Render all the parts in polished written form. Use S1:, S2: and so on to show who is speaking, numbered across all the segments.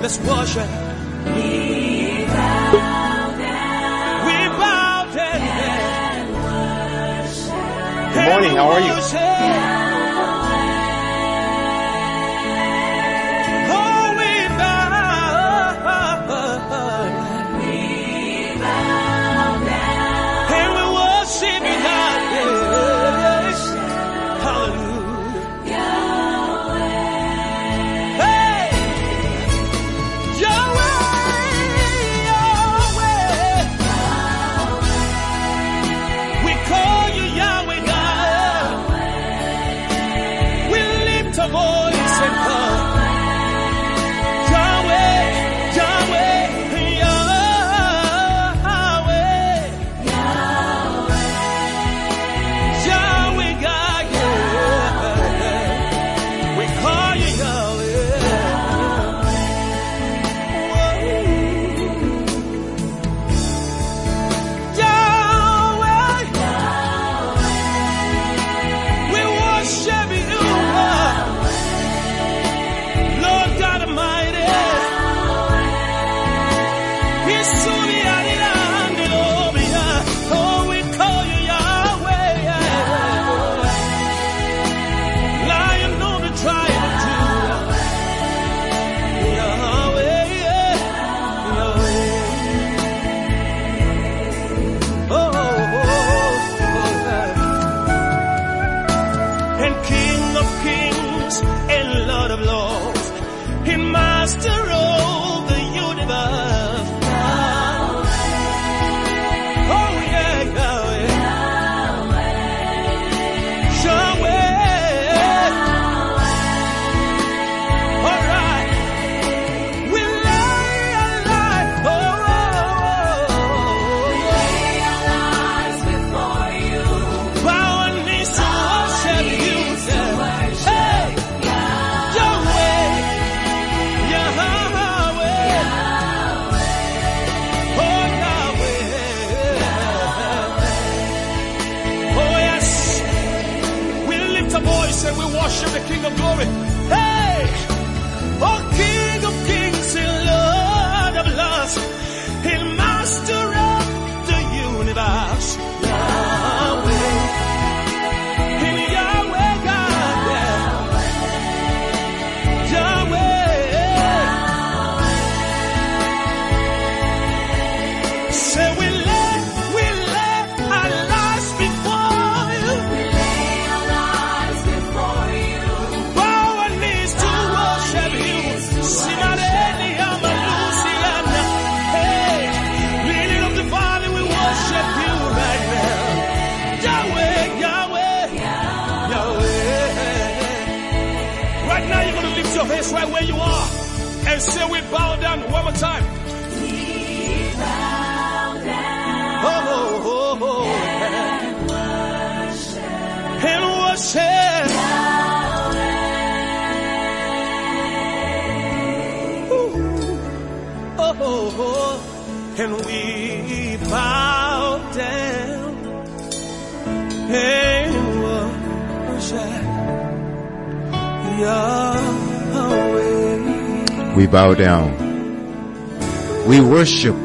S1: Let's worship. We bow down. We bow down and worship.
S2: Good morning. How are you?
S1: Right where you are and say we bow down one more time. We bow down and worship. And we bow down and worship.
S2: We bow down. We worship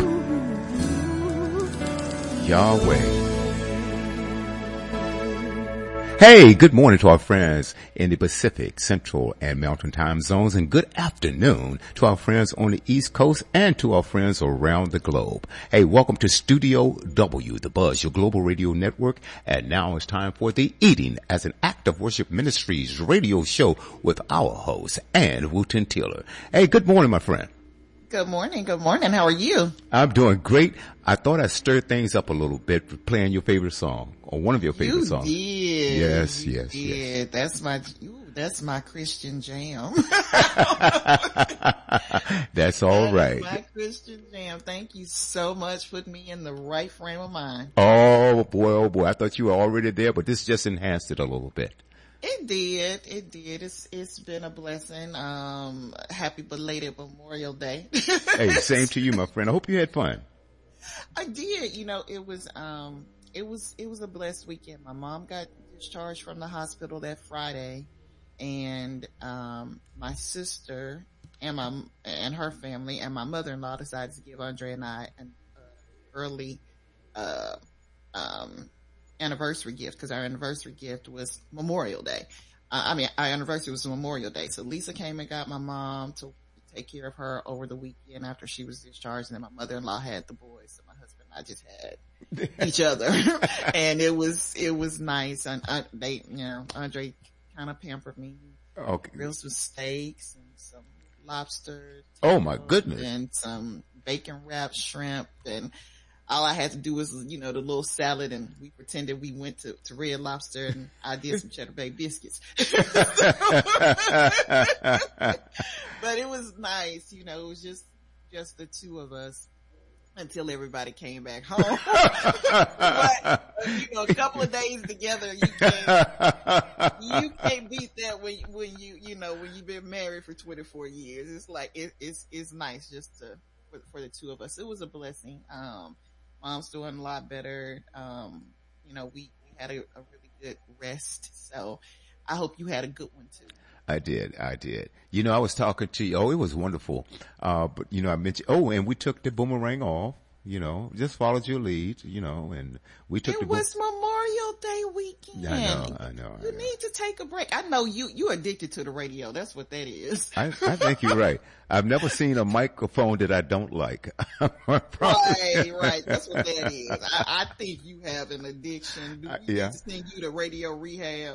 S2: Yahweh. Hey, good morning to our friends in the Pacific, Central, and Mountain time zones, and good afternoon to our friends on the East Coast and to our friends around the globe. Hey, welcome to Studio W, the Buzz, your global radio network, and now it's time for the Eating as an Act of Worship Ministries radio show with our host, Ann Wooten Taylor. Hey, good morning, my friend.
S3: Good morning. Good morning. How are you?
S2: I'm doing great. I thought I'd stir things up a little bit with playing your favorite song or one of your favorite songs.
S3: You did.
S2: Yes.
S3: That's my Christian jam.
S2: That's all right.
S3: My Christian jam. Thank you so much for putting me in the right frame of mind.
S2: Oh boy. I thought you were already there, but this just enhanced it a little bit.
S3: It did. It's been a blessing. Happy belated Memorial Day.
S2: Hey, same to you, my friend. I hope you had fun.
S3: I did. It was a blessed weekend. My mom got discharged from the hospital that Friday, and my sister and her family and my mother-in-law decided to give Andre and I an early, anniversary gift, because our anniversary gift was Memorial Day. Our anniversary was Memorial Day. So Lisa came and got my mom to take care of her over the weekend after she was discharged. And then my mother-in-law had the boys. So my husband and I just had each other. And it was nice. And Andre kind of pampered me.
S2: Okay.
S3: Grilled some steaks and some lobster.
S2: Oh my goodness.
S3: And some bacon wrapped shrimp, and all I had to do was, the little salad, and we pretended we went to Red Lobster, and I did some Cheddar Bay biscuits. But it was nice, it was just the two of us until everybody came back home. But, a couple of days together, you can't beat that when you've been married for 24 years. It's like, it's nice just for the two of us. It was a blessing. Mom's doing a lot better. We had a really good rest. So I hope you had a good one too.
S2: I did. I was talking to you. Oh, it was wonderful. But I mentioned, and we took the boomerang off, just followed your lead, and we took
S3: it was Memorial Day weekend.
S2: I know.
S3: You need to take a break. I know you're addicted to the radio. That's what that is.
S2: I think you're right. I've never seen a microphone that I don't like.
S3: Right. That's what that is. I think you have an addiction. Do we need to send you to radio rehab?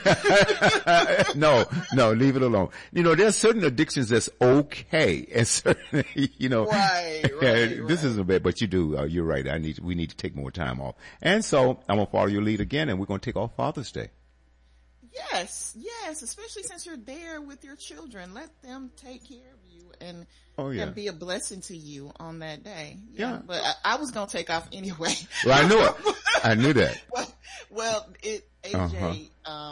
S2: No, leave it alone. There's certain addictions that's okay, and certain,
S3: Right.
S2: This isn't bad, but you do. You're right. We need to take more time off, and so I'm gonna follow your lead again, and we're gonna take off Father's Day.
S3: Yes, especially since you're there with your children. Let them take care of you and be a blessing to you on that day.
S2: Yeah.
S3: But I was going to take off anyway.
S2: Well, I knew it. I knew that.
S3: Well, AJ,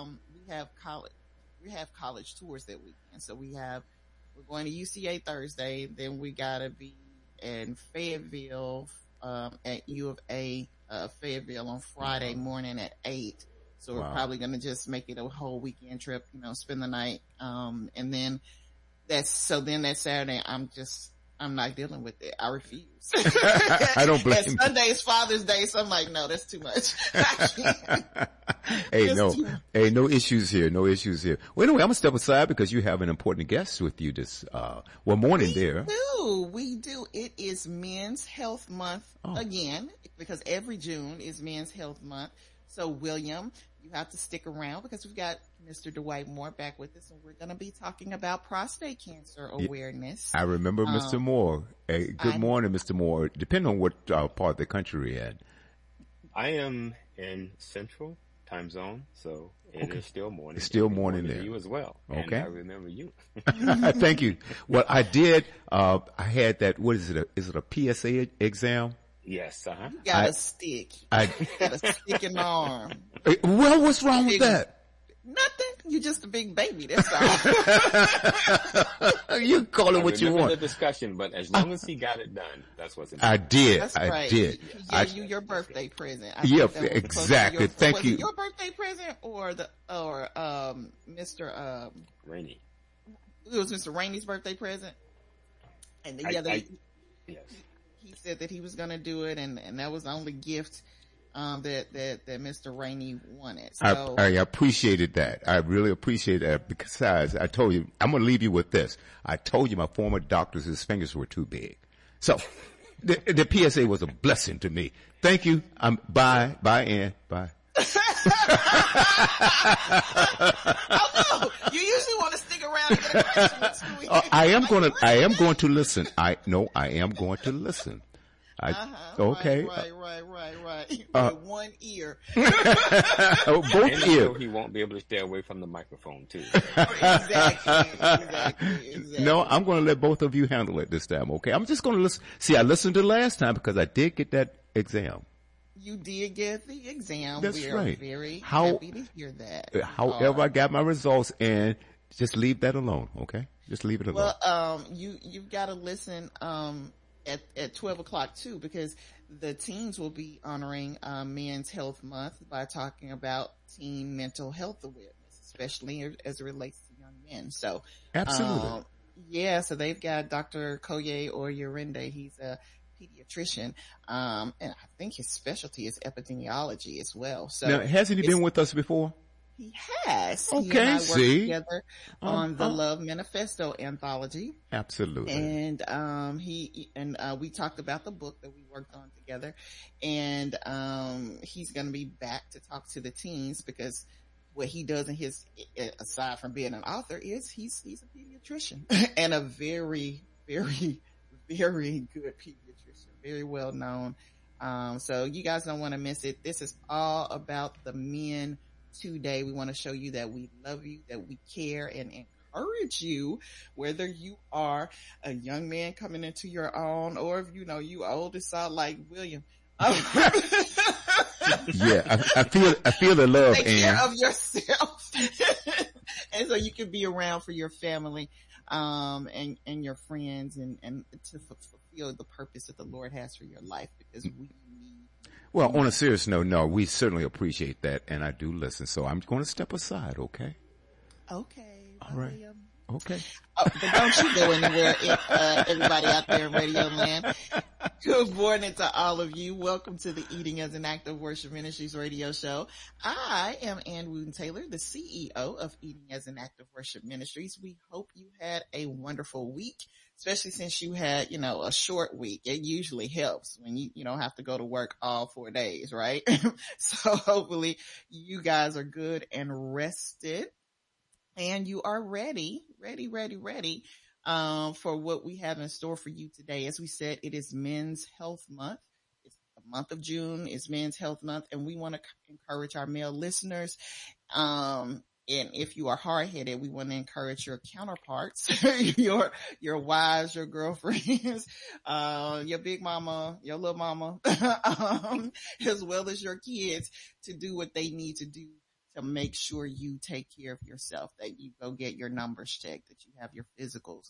S3: we have college tours that weekend. So we're going to UCA Thursday. Then we got to be in Fayetteville, at U of A, Fayetteville on Friday morning at 8. So we're probably going to just make it a whole weekend trip, spend the night. And then that Saturday, I'm not dealing with it. I refuse.
S2: I don't blame you.
S3: Sunday is Father's Day, so I'm like, no, that's too much. I can't.
S2: No issues here. No issues here. Well, anyway, I'm gonna step aside because you have an important guest with you this, morning there.
S3: We do. It is Men's Health Month again, because every June is Men's Health Month. So William, you have to stick around because we've got Mr. Dwight Moore back with us, and we're going to be talking about prostate cancer awareness.
S2: I remember Mr. Moore. Good morning, Mr. Moore. Depending on what part of the country you're in.
S4: I am in Central Time Zone, so it is still morning.
S2: It's still morning there.
S4: You as well.
S2: Okay.
S4: And I remember you.
S2: Thank you. Well, I did. I had that. What is it? Is it a PSA exam?
S4: Yes.
S3: You got a stick. You got a stick in my arm.
S2: Well, what's wrong with that?
S3: Nothing. You're just a big baby. That's all.
S2: You call it what you want.
S4: The discussion, but as long as he got it done, that's what's important.
S2: I did.
S3: That's
S2: I
S3: right.
S2: did.
S3: You your birthday present.
S2: Yeah, exactly. Thank you.
S3: Was it your birthday present or Mr.
S4: Rainey?
S3: It was Mr. Rainey's birthday present. And
S4: yes.
S3: He said that he was going to do it, and that was the only gift that Mr. Rainey wanted. So
S2: I appreciated that. I really appreciate that. Besides, I told you, I'm going to leave you with this. I told you my former doctors, his fingers were too big. So the PSA was a blessing to me. Thank you. Bye, Ann. Bye.
S3: Oh no! You usually want to stick around and get a question.
S2: I am going to listen. I am going to listen. Okay.
S3: Right. One ear.
S2: Both ears.
S4: He won't be able to stay away from the microphone too.
S3: Exactly.
S2: No, I'm going to let both of you handle it this time. Okay. I'm just going to listen. See, I listened to the last time because I did get that exam.
S3: You did get the exam.
S2: That's
S3: we are
S2: right.
S3: very happy to hear that.
S2: However, I got my results, and just leave that alone, okay? Just leave it alone.
S3: Well, you've got to listen at 12 o'clock too, because the teens will be honoring Men's Health Month by talking about teen mental health awareness, especially as it relates to young men. So
S2: absolutely.
S3: Yeah, so they've got Dr. Koye Oyerinde. He's a pediatrician. And I think his specialty is epidemiology as well.
S2: Now,
S3: So
S2: hasn't he
S3: it's
S2: been with us before?
S3: he has. He and
S2: Okay,
S3: I worked
S2: see?
S3: together
S2: Um,
S3: on the
S2: um,
S3: Love Manifesto anthology.
S2: absolutely.
S3: And we talked about the book that we worked on together. And he's gonna be back to talk to the teens because what he does in his aside from being an author is he's a pediatrician and a very, very, very good pediatrician, very well known. So you guys don't want to miss it. This is all about the men today. We want to show you that we love you, that we care, and encourage you, whether you are a young man coming into your own, or if you old as salt like William.
S2: Yeah, I feel the love,
S3: Take care
S2: Ann.
S3: of yourself. And so you can be around for your family, and your friends and to fulfill the purpose that the Lord has for your life, because we need.
S2: Well, on a serious note, no, we certainly appreciate that, and I do listen. So I'm going to step aside, okay?
S3: Okay.
S2: All right.
S3: William.
S2: Okay.
S3: Oh, but don't you go anywhere, everybody out there in Radio Land. Good morning to all of you. Welcome to the Eating as an Act of Worship Ministries radio show. I am Ann Wooten Taylor, the CEO of Eating as an Act of Worship Ministries. We hope you had a wonderful week, especially since you had, a short week. It usually helps when you don't have to go to work all 4 days, right? So hopefully you guys are good and rested. And you are ready for what we have in store for you today. As we said, it is Men's Health Month. It's the month of June is Men's Health Month, and we want to encourage our male listeners. And if you are hard-headed, we want to encourage your counterparts, your wives, your girlfriends, your big mama, your little mama, as well as your kids, to do what they need to do to make sure you take care of yourself, that you go get your numbers checked, that you have your physicals,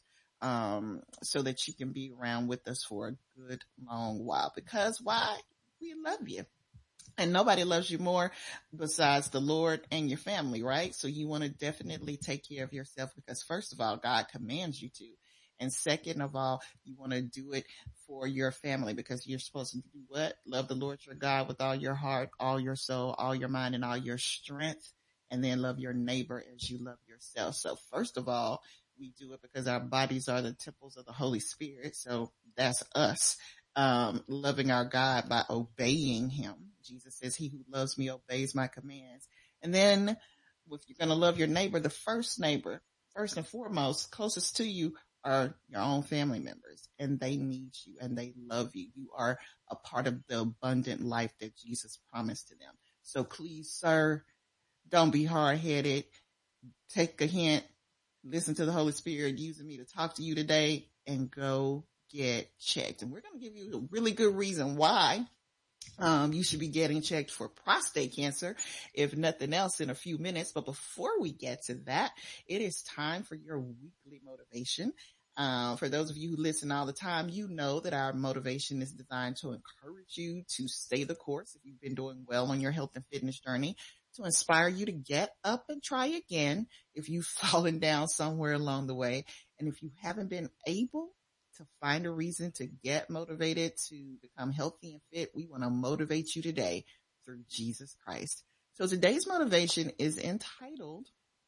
S3: so that you can be around with us for a good long while. Because why? We love you. And nobody loves you more besides the Lord and your family, right? So you want to definitely take care of yourself, because first of all, God commands you to. And second of all, you want to do it for your family, because you're supposed to do what? Love the Lord your God with all your heart, all your soul, all your mind, and all your strength. And then love your neighbor as you love yourself. So first of all, we do it because our bodies are the temples of the Holy Spirit. So that's us, loving our God by obeying him. Jesus says, he who loves me obeys my commands. And then if you're going to love your neighbor, the first neighbor, first and foremost, closest to you, are your own family members, and they need you and they love you. You are a part of the abundant life that Jesus promised to them. So please, sir, don't be hard-headed. Take a hint. Listen to the Holy Spirit using me to talk to you today, and go get checked. And we're going to give you a really good reason why you should be getting checked for prostate cancer, if nothing else, in a few minutes. But before we get to that, it is time for your weekly motivation. For those of you who listen all the time, you know that our motivation is designed to encourage you to stay the course if you've been doing well on your health and fitness journey, to inspire you to get up and try again if you've fallen down somewhere along the way. And if you haven't been able to find a reason to get motivated to become healthy and fit, we want to motivate you today through Jesus Christ. So today's motivation is entitled,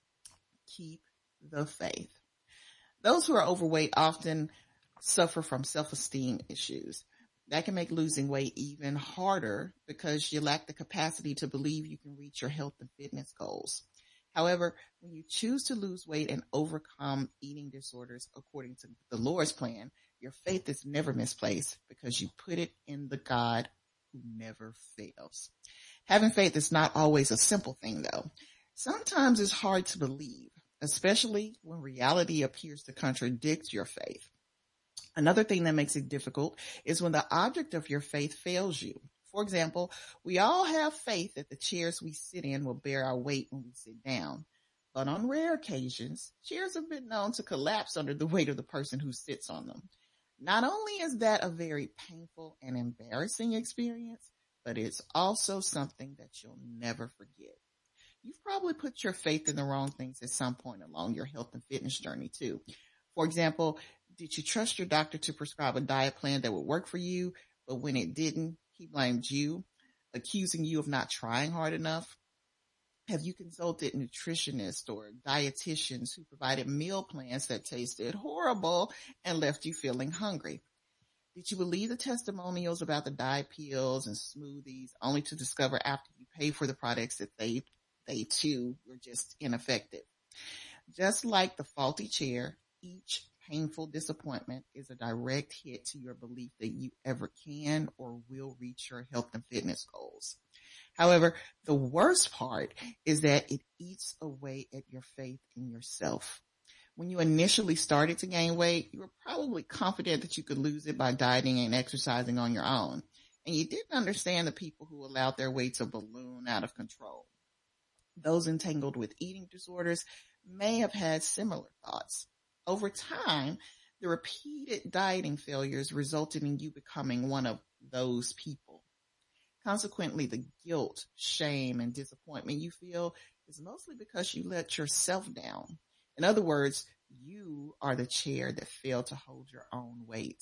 S3: Keep the Faith. Those who are overweight often suffer from self-esteem issues. That can make losing weight even harder, because you lack the capacity to believe you can reach your health and fitness goals. However, when you choose to lose weight and overcome eating disorders according to the Lord's plan, your faith is never misplaced, because you put it in the God who never fails. Having faith is not always a simple thing, though. Sometimes it's hard to believe, especially when reality appears to contradict your faith. Another thing that makes it difficult is when the object of your faith fails you. For example, we all have faith that the chairs we sit in will bear our weight when we sit down. But on rare occasions, chairs have been known to collapse under the weight of the person who sits on them. Not only is that a very painful and embarrassing experience, but it's also something that you'll never forget. You've probably put your faith in the wrong things at some point along your health and fitness journey too. For example, did you trust your doctor to prescribe a diet plan that would work for you, but when it didn't, he blamed you, accusing you of not trying hard enough? Have you consulted nutritionists or dietitians who provided meal plans that tasted horrible and left you feeling hungry? Did you believe the testimonials about the diet pills and smoothies only to discover after you paid for the products that they too were just ineffective? Just like the faulty chair, each painful disappointment is a direct hit to your belief that you ever can or will reach your health and fitness goals. However, the worst part is that it eats away at your faith in yourself. When you initially started to gain weight, you were probably confident that you could lose it by dieting and exercising on your own. And you didn't understand the people who allowed their weight to balloon out of control. Those entangled with eating disorders may have had similar thoughts. Over time, the repeated dieting failures resulted in you becoming one of those people. Consequently, the guilt, shame, and disappointment you feel is mostly because you let yourself down. In other words, you are the chair that failed to hold your own weight.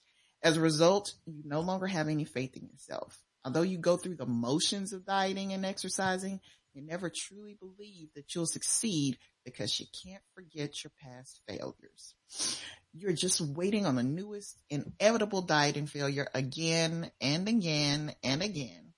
S3: As a result, you no longer have any faith in yourself. Although you go through the motions of dieting and exercising, you never truly believe that you'll succeed because you can't forget your past failures. You're just waiting on the newest inevitable dieting failure again and again and again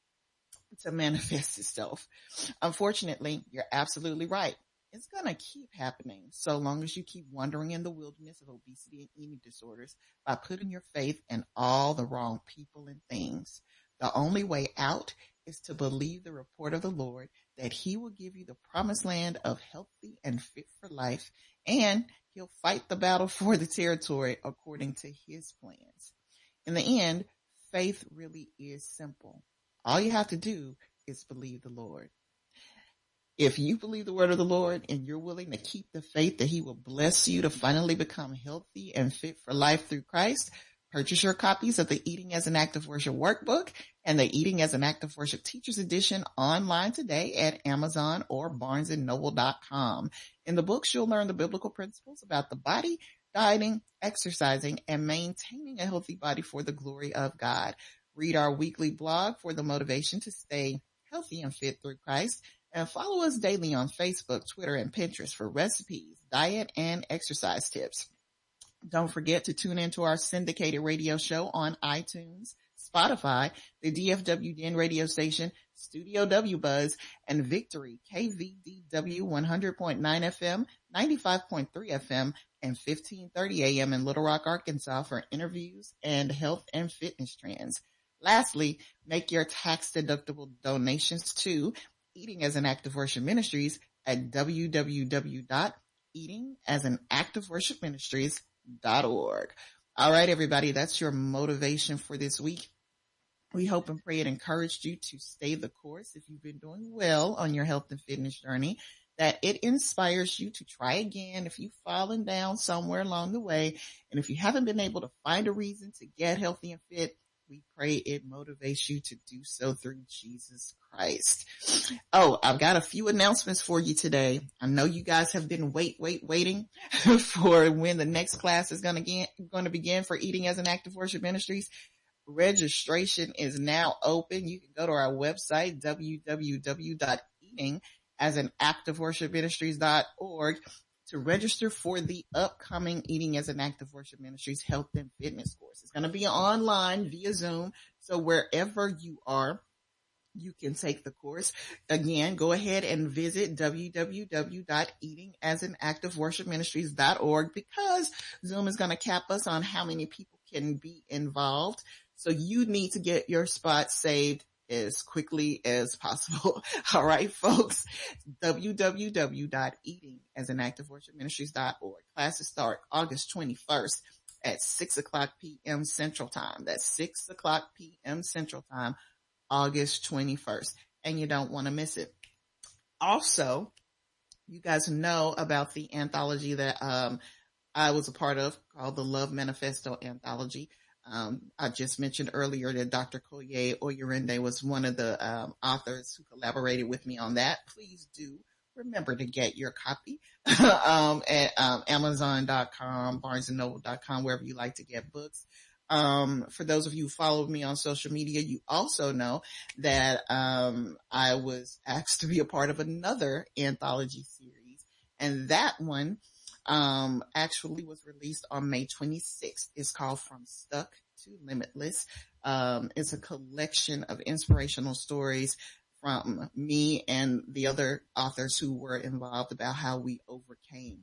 S3: to manifest itself. Unfortunately, you're absolutely right. It's going to keep happening so long as you keep wandering in the wilderness of obesity and eating disorders by putting your faith in all the wrong people and things. The only way out is to believe the report of the Lord that he will give you the promised land of healthy and fit for life, and he'll fight the battle for the territory according to his plans. In the end, faith really is simple. All you have to do is believe the Lord. If you believe the word of the Lord and you're willing to keep the faith that he will bless you to finally become healthy and fit for life through Christ, purchase your copies of the Eating as an Act of Worship workbook and the Eating as an Act of Worship Teacher's Edition online today at Amazon or BarnesandNoble.com. In the books, you'll learn the biblical principles about the body, dieting, exercising, and maintaining a healthy body for the glory of God. Read our weekly blog for the motivation to stay healthy and fit through Christ. And follow us daily on Facebook, Twitter, and Pinterest for recipes, diet, and exercise tips. Don't forget to tune into our syndicated radio show on iTunes, Spotify, the DFW Den radio station, Studio W Buzz, and Victory KVDW 100.9 FM, 95.3 FM, and 1530 AM in Little Rock, Arkansas for interviews and health and fitness trends. Lastly, make your tax-deductible donations to Eating as an Act of Worship Ministries at www.eatingasanactofworshipministries.org. All right, everybody, that's your motivation for this week. We hope and pray it encouraged you to stay the course if you've been doing well on your health and fitness journey, that it inspires you to try again if you've fallen down somewhere along the way, and if you haven't been able to find a reason to get healthy and fit, we pray it motivates you to do so through Jesus Christ. Oh, I've got a few announcements for you today. I know you guys have been waiting for when the next class is going to begin for Eating as an Act of Worship Ministries. Registration is now open. You can go to our website, www.eatingasanactofworshipministries.org, to register for the upcoming Eating as an Act of Worship Ministries health and fitness course. It's going to be online via Zoom. So wherever you are, you can take the course. Again, go ahead and visit www.eatingasanactofworshipministries.org, because Zoom is going to cap us on how many people can be involved. So you need to get your spot saved as quickly as possible. All right, folks, www.eatingasanactofworshipministries.org. Classes start August 21st at 6:00 p.m. Central Time. That's 6:00 p.m. Central Time, August 21st. And you don't want to miss it. Also, you guys know about the anthology that I was a part of called the Love Manifesto Anthology. I just mentioned earlier that Dr. Koye Oyerinde was one of the authors who collaborated with me on that. Please do remember to get your copy at Amazon.com, BarnesandNoble.com, wherever you like to get books. For those of you who follow me on social media, you also know that I was asked to be a part of another anthology series, and that one actually was released on May 26th. It's called From Stuck to Limitless. It's a collection of inspirational stories from me and the other authors who were involved about how we overcame,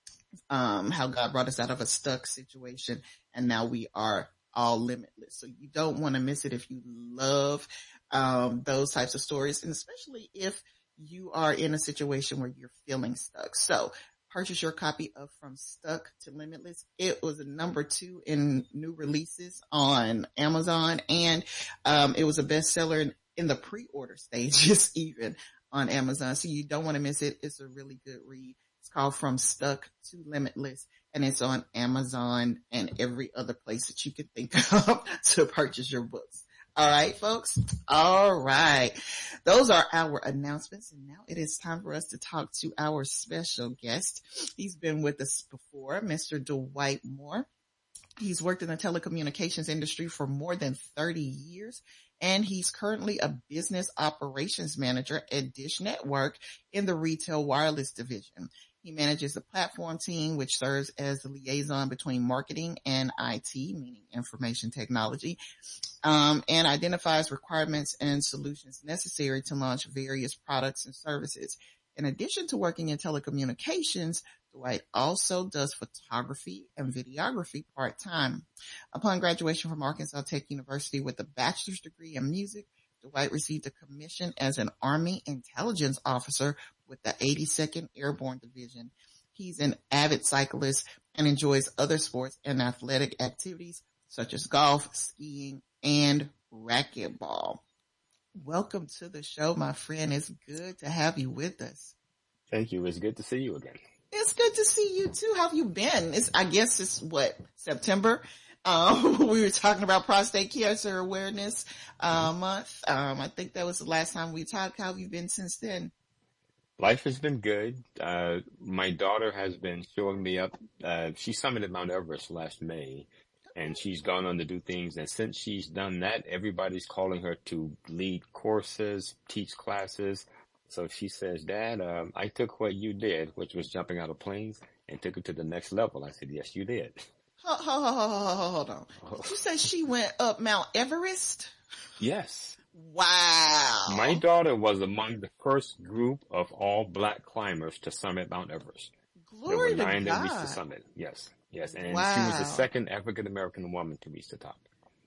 S3: how God brought us out of a stuck situation, and now we are all limitless. So you don't want to miss it if you love those types of stories, and especially if you are in a situation where you're feeling stuck. So purchase your copy of From Stuck to Limitless. It was a number 2 in new releases on Amazon, and it was a bestseller in the pre-order stages even on Amazon. So you don't want to miss it. It's a really good read. It's called From Stuck to Limitless, and it's on Amazon and every other place that you can think of to purchase your books. All right, folks. All right. Those are our announcements. And now it is time for us to talk to our special guest. He's been with us before, Mr. Dwight Moore. He's worked in the telecommunications industry for more than 30 years, and he's currently a business operations manager at Dish Network in the retail wireless division. He manages the platform team, which serves as the liaison between marketing and IT, meaning information technology, and identifies requirements and solutions necessary to launch various products and services. In addition to working in telecommunications, Dwight also does photography and videography part-time. Upon graduation from Arkansas Tech University with a bachelor's degree in music, Dwight received a commission as an Army intelligence officer with the 82nd Airborne Division. He's an avid cyclist and enjoys other sports and athletic activities such as golf, skiing, and racquetball. Welcome to the show, my friend. It's good to have you with us.
S4: Thank you. It's good to see you again.
S3: It's good to see you too. How have you been? I guess it's September. We were talking about prostate cancer awareness month. I think that was the last time we talked. How have you been since then?
S4: Life has been good. My daughter has been showing me up. She summited Mount Everest last May, and she's gone on to do things. And since she's done that, everybody's calling her to lead courses, teach classes. So she says, Dad, I took what you did, which was jumping out of planes, and took it to the next level. I said, yes, you did.
S3: Hold on. Did you say she went up Mount Everest?
S4: Yes.
S3: Wow.
S4: My daughter was among the first group of all black climbers to summit Mount Everest.
S3: Glory
S4: there were 9
S3: to
S4: that reached the
S3: God.
S4: summit. Yes. And
S3: Wow.
S4: she was the second African American woman to reach the top.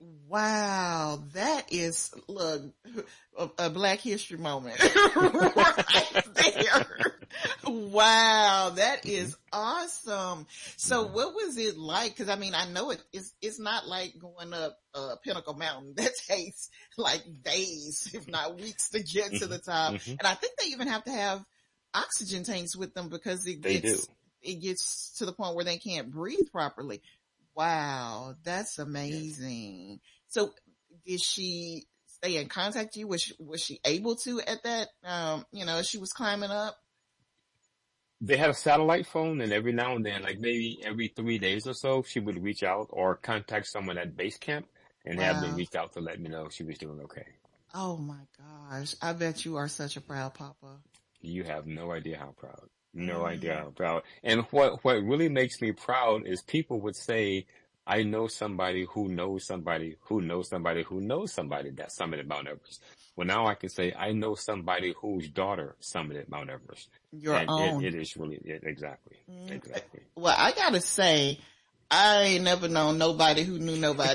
S3: Wow, that is, look, a Black History moment right there. Wow, that is awesome. So what was it like? Cause I mean, I know it's not like going up Pinnacle Mountain. That takes like days, if not weeks to get to the top.
S4: Mhm.
S3: And I think they even have to have oxygen tanks with them because it gets to the point where they can't breathe properly. Wow, that's amazing. So did she stay in contact with you? Was she able to at that, as she was climbing up?
S4: They had a satellite phone, and every now and then, like maybe every 3 days or so, she would reach out or contact someone at base camp and have them reach out to let me know she was doing okay.
S3: Oh my gosh. I bet you are such a proud papa.
S4: You have no idea how proud. No idea how proud. And what really makes me proud is people would say, I know somebody who knows somebody who knows somebody who knows somebody that summited Mount Everest. Well, now I can say I know somebody whose daughter summited Mount Everest.
S3: Your own.
S4: It is really, exactly. Exactly.
S3: Well, I gotta say, I ain't never known nobody who knew nobody.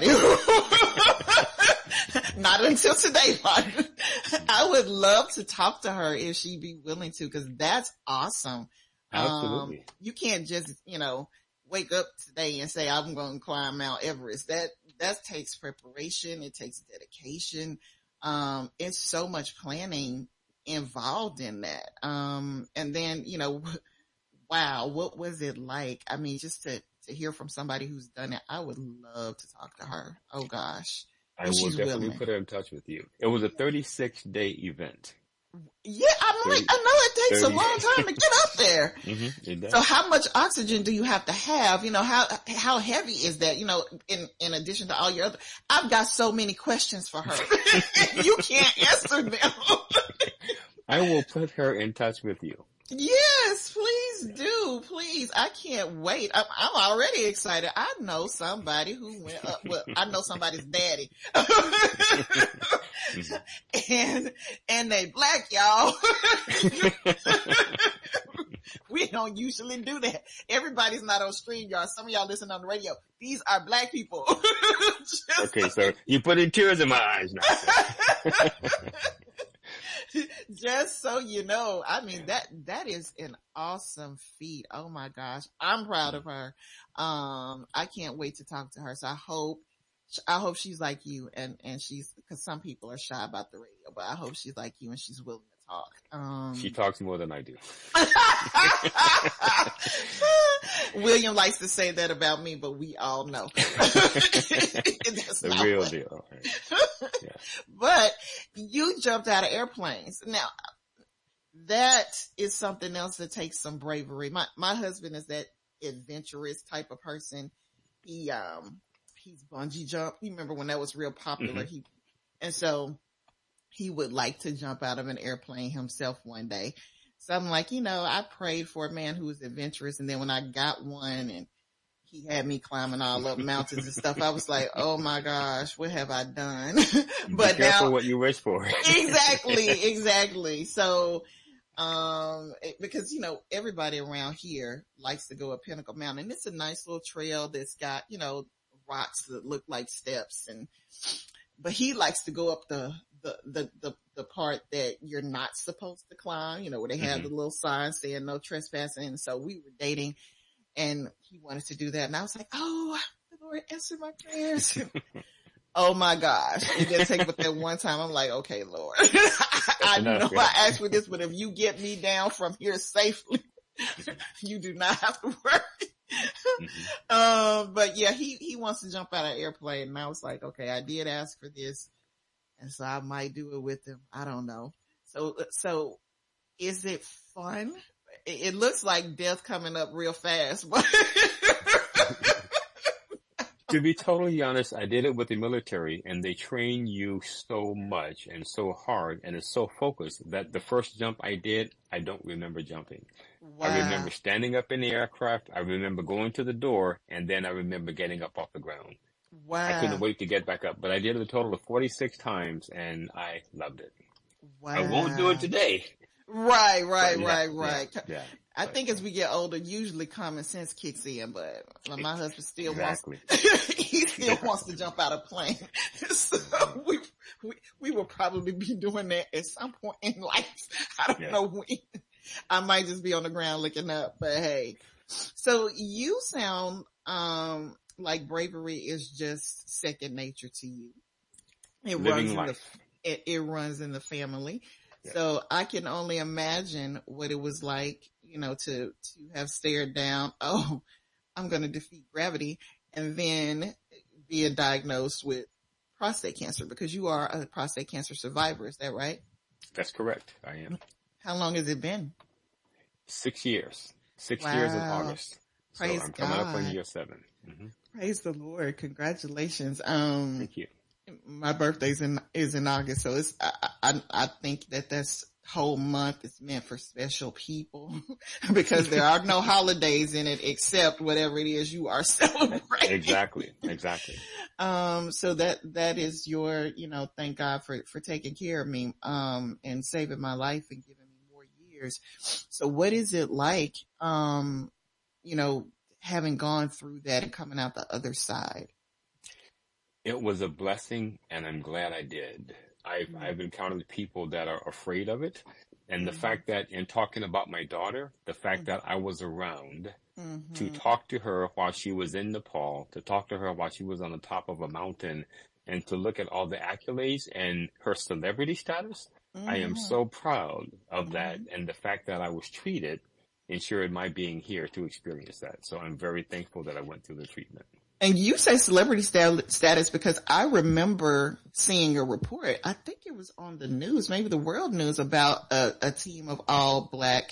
S3: Not until today, Martin. I would love to talk to her if she'd be willing to, because that's awesome.
S4: Absolutely.
S3: You can't just, wake up today and say, I'm going to climb Mount Everest. That takes preparation. It takes dedication. It's so much planning involved in that. And then, wow, what was it like? I mean, just to hear from somebody who's done it, I would love to talk to her. Oh gosh.
S4: I will definitely put her in touch with you. It was a 36-day event.
S3: Yeah, I know it takes a
S4: 30.
S3: long time to get up there.
S4: It does.
S3: So how much oxygen do you have to have? You know, how heavy is that? You know, in addition to all your other, I've got so many questions for her. You can't answer them.
S4: I will put her in touch with you.
S3: Yes, please do. Please. I can't wait. I'm already excited. I know somebody who went up. Well, I know somebody's daddy. and they black, y'all. We don't usually do that. Everybody's not on StreamYard. Some of y'all listen on the radio. These are black people.
S4: Okay, so you putting tears in my eyes now.
S3: Just so you know, I mean, that is an awesome feat. Oh my gosh. I'm proud of her. I can't wait to talk to her. So I hope she's like you and she's, cause some people are shy about the radio, but I hope she's like you and she's willing to talk.
S4: She talks more than I do.
S3: William likes to say that about me, but we all know. That's
S4: The
S3: not
S4: real
S3: what-
S4: deal. Right. Yeah.
S3: But you jumped out of airplanes. Now, that is something else that takes some bravery. My husband is that adventurous type of person. He's bungee jump. You remember when that was real popular? And so he would like to jump out of an airplane himself one day. So I'm like, I prayed for a man who was adventurous. And then when I got one and he had me climbing all up mountains and stuff, I was like, oh my gosh, what have I done? But
S4: Be careful
S3: now,
S4: what you wish for.
S3: exactly. So, because, everybody around here likes to go up Pinnacle Mountain. It's a nice little trail that's got, rocks that look like steps but he likes to go up the part that you're not supposed to climb, where they have the little sign saying no trespassing. And so we were dating and he wanted to do that. And I was like, oh, the Lord answered my prayers. Oh my gosh. It didn't take but that one time. I'm like, okay, Lord, I know I asked for this, but if you get me down from here safely, you do not have to worry. But yeah, he wants to jump out of an airplane. And I was like, okay, I did ask for this. And so I might do it with him. I don't know. So is it fun? It looks like death coming up real fast, but
S4: To be totally honest, I did it with the military and they train you so much and so hard and it's so focused that the first jump I did, I don't remember jumping.
S3: wow.
S4: I remember standing up in the aircraft. I remember going to the door and then I remember getting up off the ground. I couldn't wait to get back up, but I did it a total of 46 times and I loved it.
S3: Wow.
S4: I won't do it today.
S3: Right.
S4: Yeah.
S3: I think as we get older, usually common sense kicks in, but my husband still
S4: Exactly.
S3: he still wants to jump out of a plane. So we will probably be doing that at some point in life. I don't know when. I might just be on the ground looking up, but hey. So you sound, like bravery is just second nature to you. It
S4: Living life.
S3: It runs in the family. Yeah. So I can only imagine what it was like, to have stared down, oh, I'm going to defeat gravity, and then being diagnosed with prostate cancer, because you are a prostate cancer survivor. Is that right?
S4: That's correct. I am.
S3: How long has it been?
S4: 6 years. 6
S3: Wow.
S4: years in August.
S3: Praise
S4: so I'm coming up on
S3: God.
S4: year 7.
S3: Praise the Lord. Congratulations.
S4: Thank you.
S3: My birthday is in August, so it's, I think that's whole month is meant for special people because there are no holidays in it except whatever it is you are celebrating.
S4: Exactly.
S3: So that is your, thank God for taking care of me, and saving my life and giving me more years. So what is it like, having gone through that and coming out the other side?
S4: It was a blessing and I'm glad I did. I've encountered people that are afraid of it. And the fact that in talking about my daughter, the fact that I was around to talk to her while she was in Nepal, to talk to her while she was on the top of a mountain, and to look at all the accolades and her celebrity status, I am so proud of that. And the fact that I was treated ensured my being here to experience that. So I'm very thankful that I went through the treatment.
S3: And you say celebrity status because I remember seeing a report. I think it was on the news, maybe the world news, about a team of all black,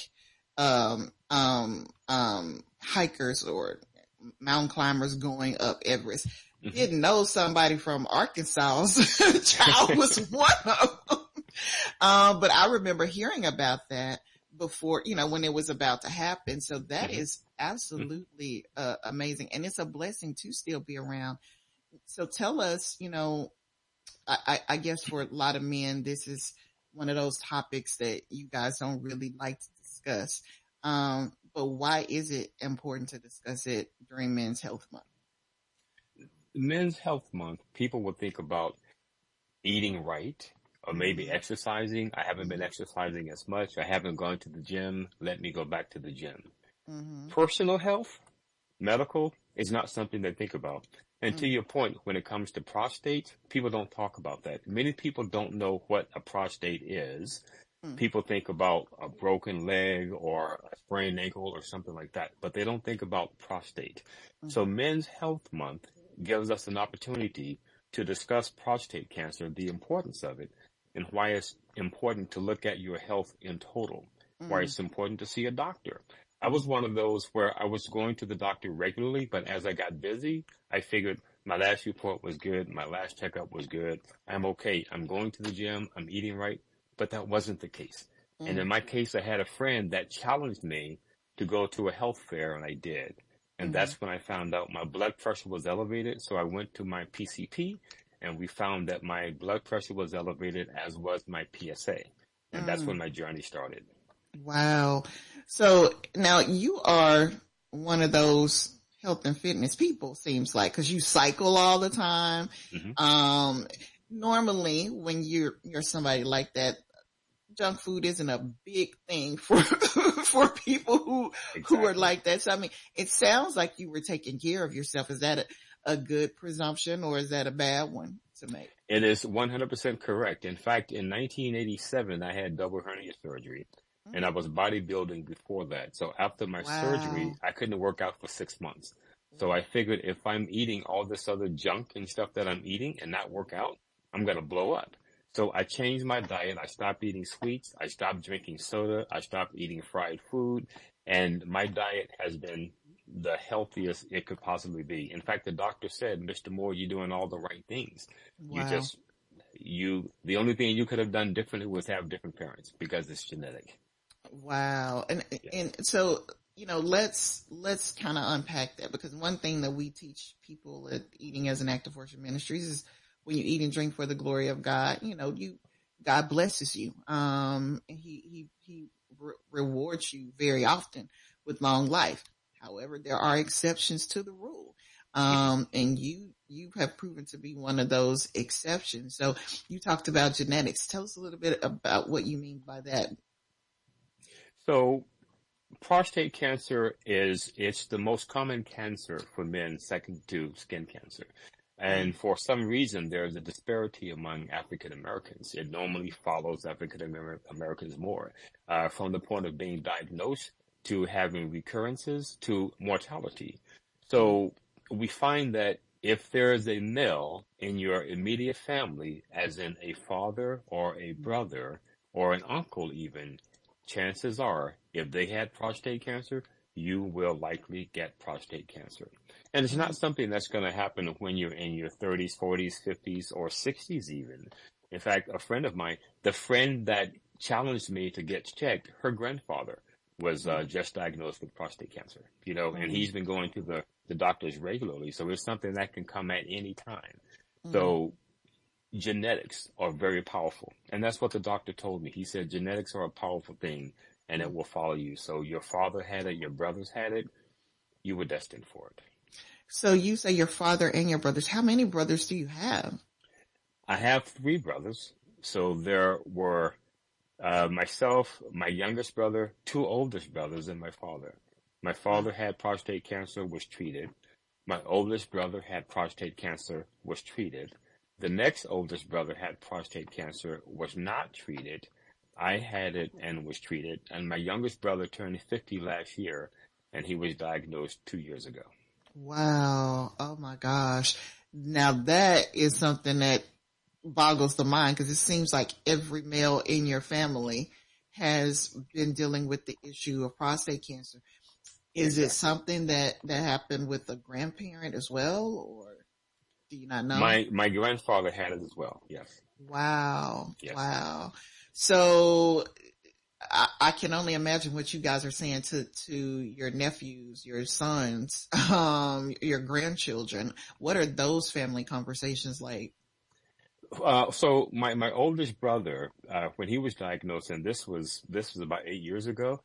S3: hikers or mountain climbers going up Everest. Didn't know somebody from Arkansas's child was one of them. But I remember hearing about that before, when it was about to happen. So that is absolutely amazing. And it's a blessing to still be around. So tell us, I guess for a lot of men, this is one of those topics that you guys don't really like to discuss. But why is it important to discuss it during Men's Health Month?
S4: Men's Health Month, people will think about eating right or maybe exercising. I haven't been exercising as much. I haven't gone to the gym. Let me go back to the gym. Personal health, medical is not something they think about. And to your point, when it comes to prostate, people don't talk about that. Many people don't know what a prostate is. People think about a broken leg or a sprained ankle or something like that, but they don't think about prostate. So Men's Health Month gives us an opportunity to discuss prostate cancer, the importance of it, and why it's important to look at your health in total, why it's important to see a doctor. I was one of those where I was going to the doctor regularly, but as I got busy, I figured my last report was good, my last checkup was good, I'm okay, I'm going to the gym, I'm eating right, but that wasn't the case. And in my case, I had a friend that challenged me to go to a health fair, and I did. And that's when I found out my blood pressure was elevated. So I went to my PCP, and we found that my blood pressure was elevated, as was my PSA. And that's when my journey started.
S3: Wow. So now you are one of those health and fitness people, seems like, because you cycle all the time. Normally when you're somebody like that, junk food isn't a big thing for for people who are like that. So I mean, it sounds like you were taking care of yourself. Is that a good presumption, or is that a bad one to make?
S4: It is 100% correct. In fact, in 1987, I had double hernia surgery, and I was bodybuilding before that. So after my surgery, I couldn't work out for 6 months. So I figured if I'm eating all this other junk and stuff that I'm eating and not work out, I'm going to blow up. So I changed my diet. I stopped eating sweets. I stopped drinking soda. I stopped eating fried food. And my diet has been the healthiest it could possibly be. In fact, the doctor said, Mr. Moore, you're doing all the right things.
S3: Wow.
S4: The only thing you could have done differently was have different parents, because it's genetic.
S3: Wow. And so, let's kind of unpack that, because one thing that we teach people at Eating as an Active Worship Ministries is when you eat and drink for the glory of God, God blesses you. He rewards you very often with long life. However, there are exceptions to the rule. And you have proven to be one of those exceptions. So you talked about genetics. Tell us a little bit about what you mean by that.
S4: So prostate cancer it's the most common cancer for men, second to skin cancer. And for some reason, there's a disparity among African Americans. It normally follows African Americans more, from the point of being diagnosed to having recurrences to mortality. So we find that if there is a male in your immediate family, as in a father or a brother or an uncle even, chances are, if they had prostate cancer, you will likely get prostate cancer. And it's not something that's going to happen when you're in your 30s, 40s, 50s, or 60s even. In fact, a friend of mine, the friend that challenged me to get checked, her grandfather was just diagnosed with prostate cancer, and he's been going to the doctors regularly. So it's something that can come at any time. So genetics are very powerful. And that's what the doctor told me. He said genetics are a powerful thing, and it will follow you. So your father had it, your brothers had it, you were destined for it.
S3: So you say your father and your brothers. How many brothers do you have?
S4: I have 3 brothers. So there were myself, my youngest brother, 2 oldest brothers, and my father. My father had prostate cancer, was treated. My oldest brother had prostate cancer, was treated. The next oldest brother had prostate cancer, was not treated. I had it and was treated. And my youngest brother turned 50 last year, and he was diagnosed 2 years ago.
S3: Wow. Oh my gosh. Now that is something that boggles the mind because it seems like every male in your family has been dealing with the issue of prostate cancer. Is it
S4: Exactly.
S3: something that happened with a grandparent as well, or do you not know?
S4: My grandfather had it as well. Yes.
S3: Wow.
S4: Yes.
S3: Wow. So I can only imagine what you guys are saying to your nephews, your sons, your grandchildren. What are those family conversations like?
S4: So my oldest brother, when he was diagnosed, and this was about 8 years ago,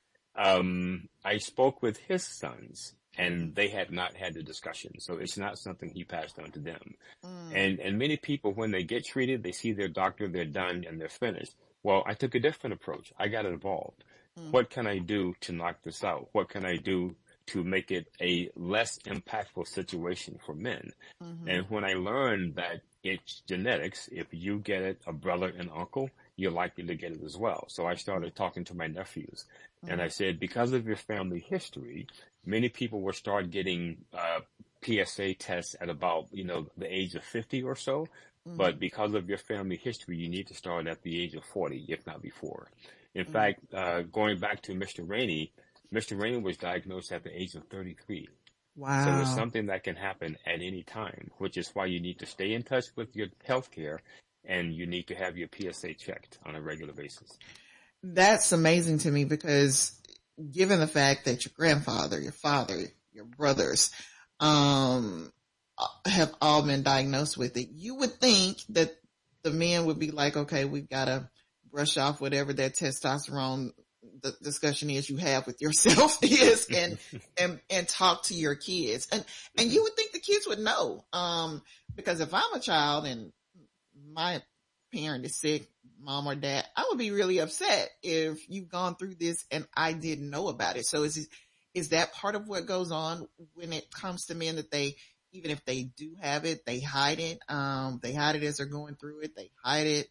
S4: I spoke with his sons,
S3: Mm,
S4: and they had not had the discussion. So it's not something he passed on to them.
S3: mm,
S4: And many people, when they get treated, they see their doctor, they're done, and they're finished. Well, I took a different approach. I got involved.
S3: mm,
S4: What can I do to knock this out? What can I do to make it a less impactful situation for men?
S3: mm-hmm,
S4: And when I learned that it's genetics, if you get it, a brother and uncle, you're likely to get it as well. So I started talking to my nephews, and
S3: mm,
S4: I said, because of your family history, many people will start getting PSA tests at about, the age of 50 or so.
S3: mm,
S4: But because of your family history, you need to start at the age of 40, if not before. In
S3: mm.
S4: fact, going back to Mr. Rainey was diagnosed at the age of 33. So it's
S3: Wow.
S4: something that can happen at any time, which is why you need to stay in touch with your healthcare and you need to have your PSA checked on a regular basis.
S3: That's amazing to me because given the fact that your grandfather, your father, your brothers, um, have all been diagnosed with it, you would think that the men would be like, okay, we've got to brush off whatever that testosterone the discussion is you have with yourself is and talk to your kids. And
S4: Hmm.
S3: you would think the kids would know. Because if I'm a child and my parent is sick, mom or dad, I would be really upset if you've gone through this and I didn't know about it. So is that part of what goes on when it comes to men that they, even if they do have it, they hide it. They hide it as they're going through it. They hide it,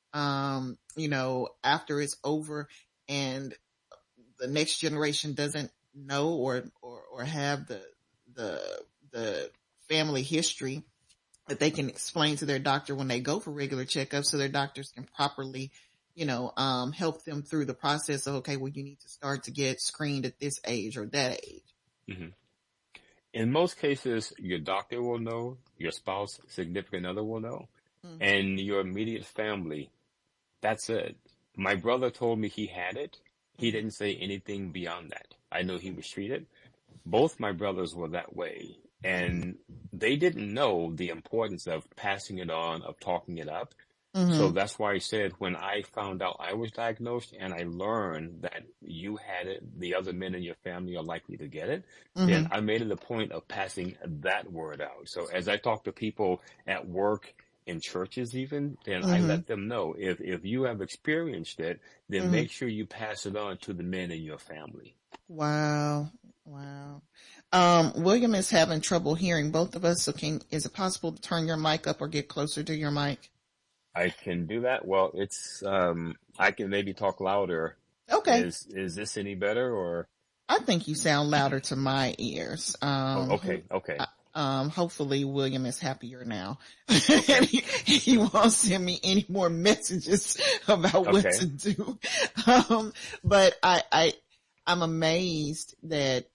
S3: after it's over and the next generation doesn't know or have the, the family history that they can explain to their doctor when they go for regular checkups so their doctors can properly, help them through the process of, okay, well, you need to start to get screened at this age or that age.
S4: Hmm. In most cases, your doctor will know, your spouse, significant other will know,
S3: Mm-hmm.
S4: and your immediate family. That's it. My brother told me he had it. He
S3: Mm-hmm.
S4: didn't say anything beyond that. I know he was treated. Both my brothers were that way, and they didn't know the importance of passing it on, of talking it up. So
S3: Mm-hmm.
S4: that's why I said when I found out I was diagnosed and I learned that you had it, the other men in your family are likely to get it, then
S3: Mm-hmm.
S4: I made it a point of passing that word out. So as I talk to people at work, in churches even, then I
S3: Mm-hmm.
S4: let them know if you have experienced it, then
S3: Mm-hmm.
S4: make sure you pass it on to the men in your family.
S3: Wow. Wow. William is having trouble hearing both of us. So is it possible to turn your mic up or get closer to your mic?
S4: I can do that. Well, I can maybe talk louder.
S3: Okay.
S4: Is this any better or?
S3: I think you sound louder to my ears.
S4: Oh, okay, okay.
S3: Hopefully William is happier now. And
S4: Okay.
S3: he won't send me any more messages about what
S4: Okay.
S3: to do. But I'm amazed that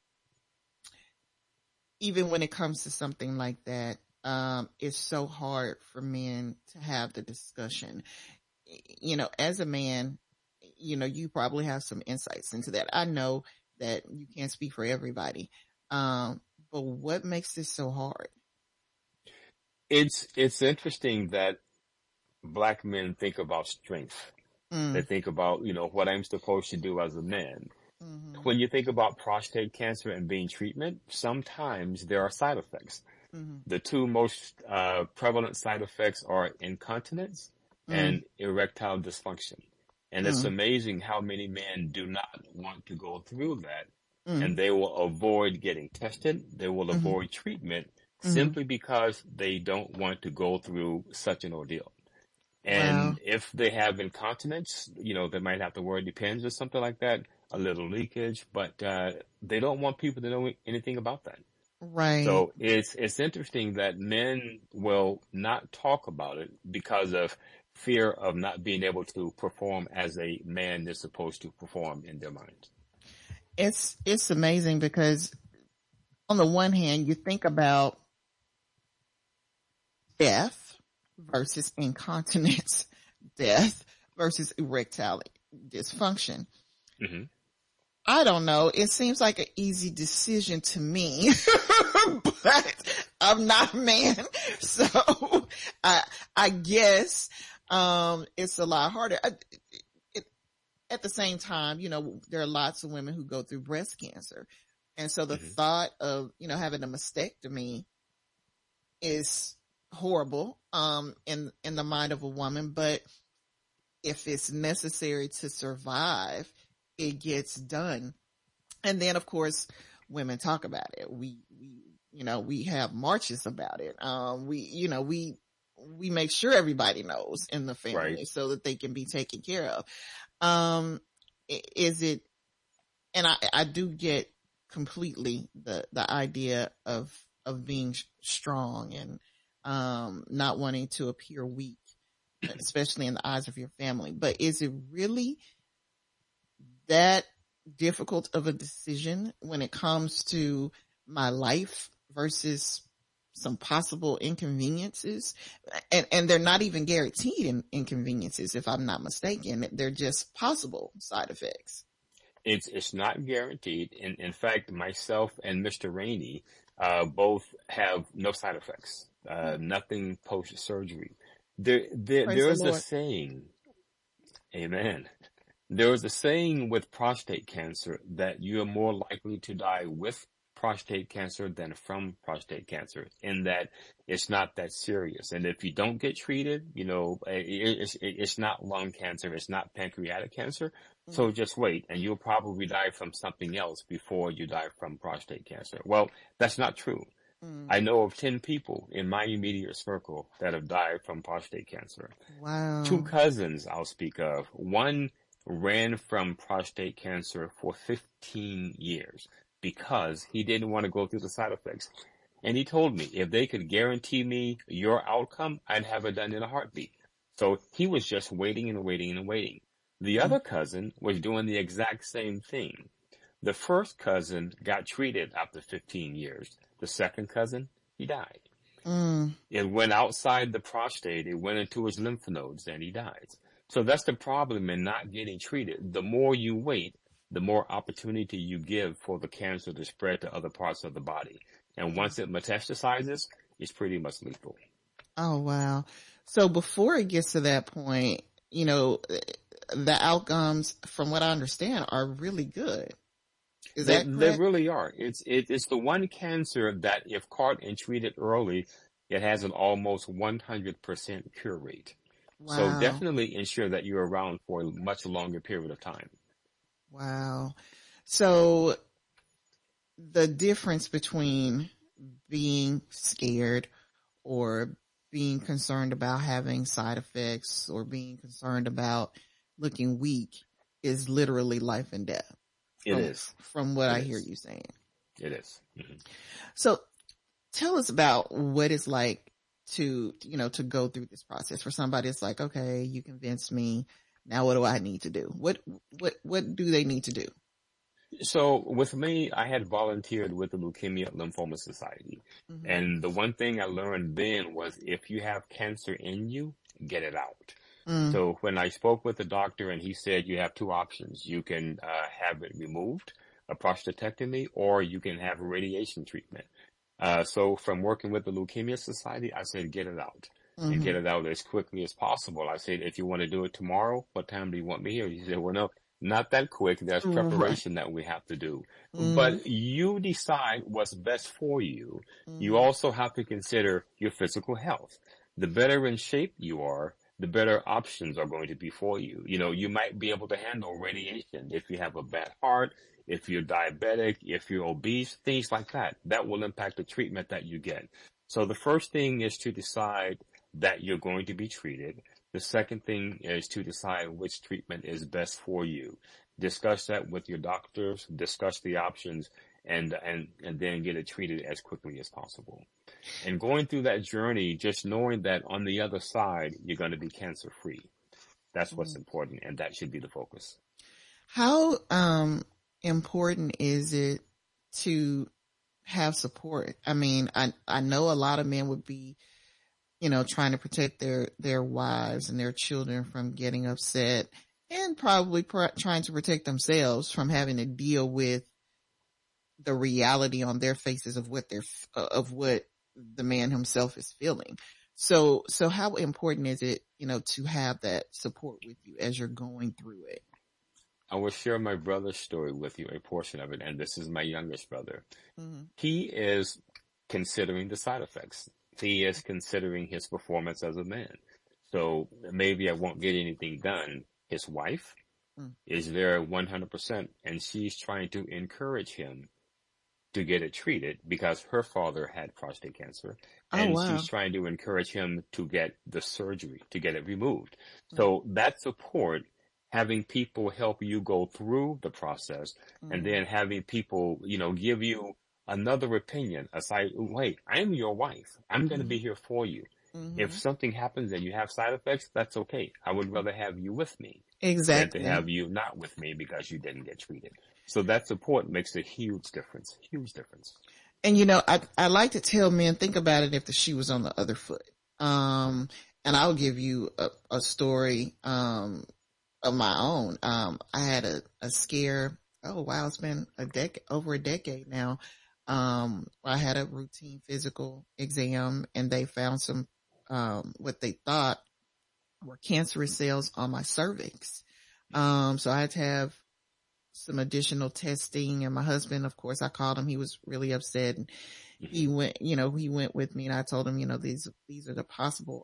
S3: even when it comes to something like that, it's so hard for men to have the discussion. As a man, you probably have some insights into that. I know that you can't speak for everybody. But what makes this so hard?
S4: It's interesting that black men think about strength. They
S3: Mm,
S4: think about, what I'm supposed to do as a man.
S3: mm-hmm,
S4: When you think about prostate cancer and being treatment, sometimes there are side effects.
S3: mm-hmm,
S4: The two most prevalent side effects are incontinence
S3: mm,
S4: and erectile dysfunction. And it's
S3: mm,
S4: amazing how many men do not want to go through that,
S3: mm,
S4: and they will avoid getting tested. They will
S3: mm-hmm,
S4: avoid treatment
S3: mm-hmm.
S4: simply because they don't want to go through such an ordeal.
S3: Wow.
S4: And if they have incontinence, they might have to wear Depends or something like that, a little leakage, but they don't want people to know anything about that.
S3: Right.
S4: So it's interesting that men will not talk about it because of fear of not being able to perform as a man is supposed to perform in their minds.
S3: It's amazing because on the one hand, you think about death versus incontinence, death versus erectile dysfunction.
S4: Hmm.
S3: I don't know. It seems like an easy decision to me, but I'm not a man. So I guess, it's a lot harder. It, at the same time, there are lots of women who go through breast cancer. And so the
S4: Hmm.
S3: thought of, having a mastectomy is horrible, in the mind of a woman. But if it's necessary to survive, it gets done. And then of course, women talk about it. We have marches about it. We make sure everybody knows in the
S4: Right.
S3: family so that they can be taken care of. Um, is it, and I do get completely the idea of being strong and, not wanting to appear weak, especially in the eyes of your family. But is it really that difficult of a decision when it comes to my life versus some possible inconveniences? And they're not even guaranteed inconveniences, if I'm not mistaken. They're just possible side effects.
S4: It's not guaranteed. In fact, myself and Mr. Rainey, both have no side effects, nothing post surgery.
S3: Praise the
S4: There's a
S3: Lord.
S4: saying, amen. There is a saying with prostate cancer that you are more likely to die with prostate cancer than from prostate cancer, in that it's not that serious. And if you don't get treated, it's not lung cancer, it's not pancreatic cancer. So
S3: Mm,
S4: just wait, and you'll probably die from something else before you die from prostate cancer. Well, that's not true.
S3: mm.
S4: I know of 10 people in my immediate circle that have died from prostate cancer. Two
S3: Wow.
S4: cousins I'll speak of. One ran from prostate cancer for 15 years because he didn't want to go through the side effects. And he told me if they could guarantee me your outcome, I'd have it done in a heartbeat. So he was just waiting and waiting and waiting. The
S3: Mm,
S4: other cousin was doing the exact same thing. The first cousin got treated after 15 years. The second cousin, he died.
S3: mm.
S4: It went outside the prostate, it went into his lymph nodes, and he died. So that's the problem in not getting treated. The more you wait, the more opportunity you give for the cancer to spread to other parts of the body. And once it metastasizes, it's pretty much lethal.
S3: Oh, wow. So before it gets to that point, the outcomes, from what I understand, are really good. Is
S4: They
S3: that
S4: they
S3: correct?
S4: really are. It's the one cancer that if caught and treated early, it has an almost 100% cure rate. So
S3: Wow.
S4: definitely ensure that you're around for a much longer period of time.
S3: Wow. So the difference between being scared or being concerned about having side effects or being concerned about looking weak is literally life and death
S4: It
S3: from
S4: is.
S3: what
S4: It
S3: I hear
S4: is.
S3: you saying.
S4: It is. Hmm.
S3: So tell us about what it's like to go through this process for somebody. It's like, okay, you convinced me. Now what do I need to do? What do they need to do?
S4: So with me, I had volunteered with the Leukemia Lymphoma Society.
S3: Mm-hmm.
S4: And the one thing I learned then was if you have cancer in you, get it out.
S3: Mm,
S4: So when I spoke with the doctor and he said you have two options, you can have it removed, a prostatectomy, or you can have radiation treatment. So from working with the Leukemia Society, I said get it out and
S3: mm-hmm.
S4: get it out as quickly as possible. I said, if you want to do it tomorrow, what time do you want me here? He said, well, no, not that quick. There's
S3: Right.
S4: preparation that we have to do.
S3: Mm,
S4: But you decide what's best for you. You
S3: mm,
S4: also have to consider your physical health. The better in shape you are, the better options are going to be for you. You might be able to handle radiation if you have a bad heart, if you're diabetic, if you're obese, things like that. That will impact the treatment that you get. So the first thing is to decide that you're going to be treated. The second thing is to decide which treatment is best for you. Discuss that with your doctors, discuss the options, and then get it treated as quickly as possible. And going through that journey, just knowing that on the other side, you're going to be cancer free. That's what's important, and that should be the focus.
S3: How important is it to have support? I mean, I know a lot of men would be, trying to protect their wives and their children from getting upset, and probably trying to protect themselves from having to deal with the reality on their faces of what the man himself is feeling. So how important is it, to have that support with you as you're going through it?
S4: I will share my brother's story with you, a portion of it, and this is my youngest brother. Mm-hmm. He is considering the side effects. He is considering his performance as a man. So maybe I won't get anything done. His wife is there 100%, and she's trying to encourage him to get it treated because her father had prostate cancer, and she's trying to encourage him to get the surgery, to get it removed. So that support, having people help you go through the process, and then having people, give you another opinion aside. Wait, I'm your wife. I'm going to be here for you. If something happens and you have side effects, that's okay. I would rather have you with me than to have you not with me because you didn't get treated. So that support makes a huge difference. Huge difference.
S3: And I like to tell men, think about it if the shoe was on the other foot. And I'll give you a story of my own. I had a scare. Oh wow, it's been over a decade now. I had a routine physical exam, and they found some what they thought were cancerous cells on my cervix. So I had to have some additional testing, and my husband, of course, I called him. He was really upset, and he went with me, and I told him, these are the possible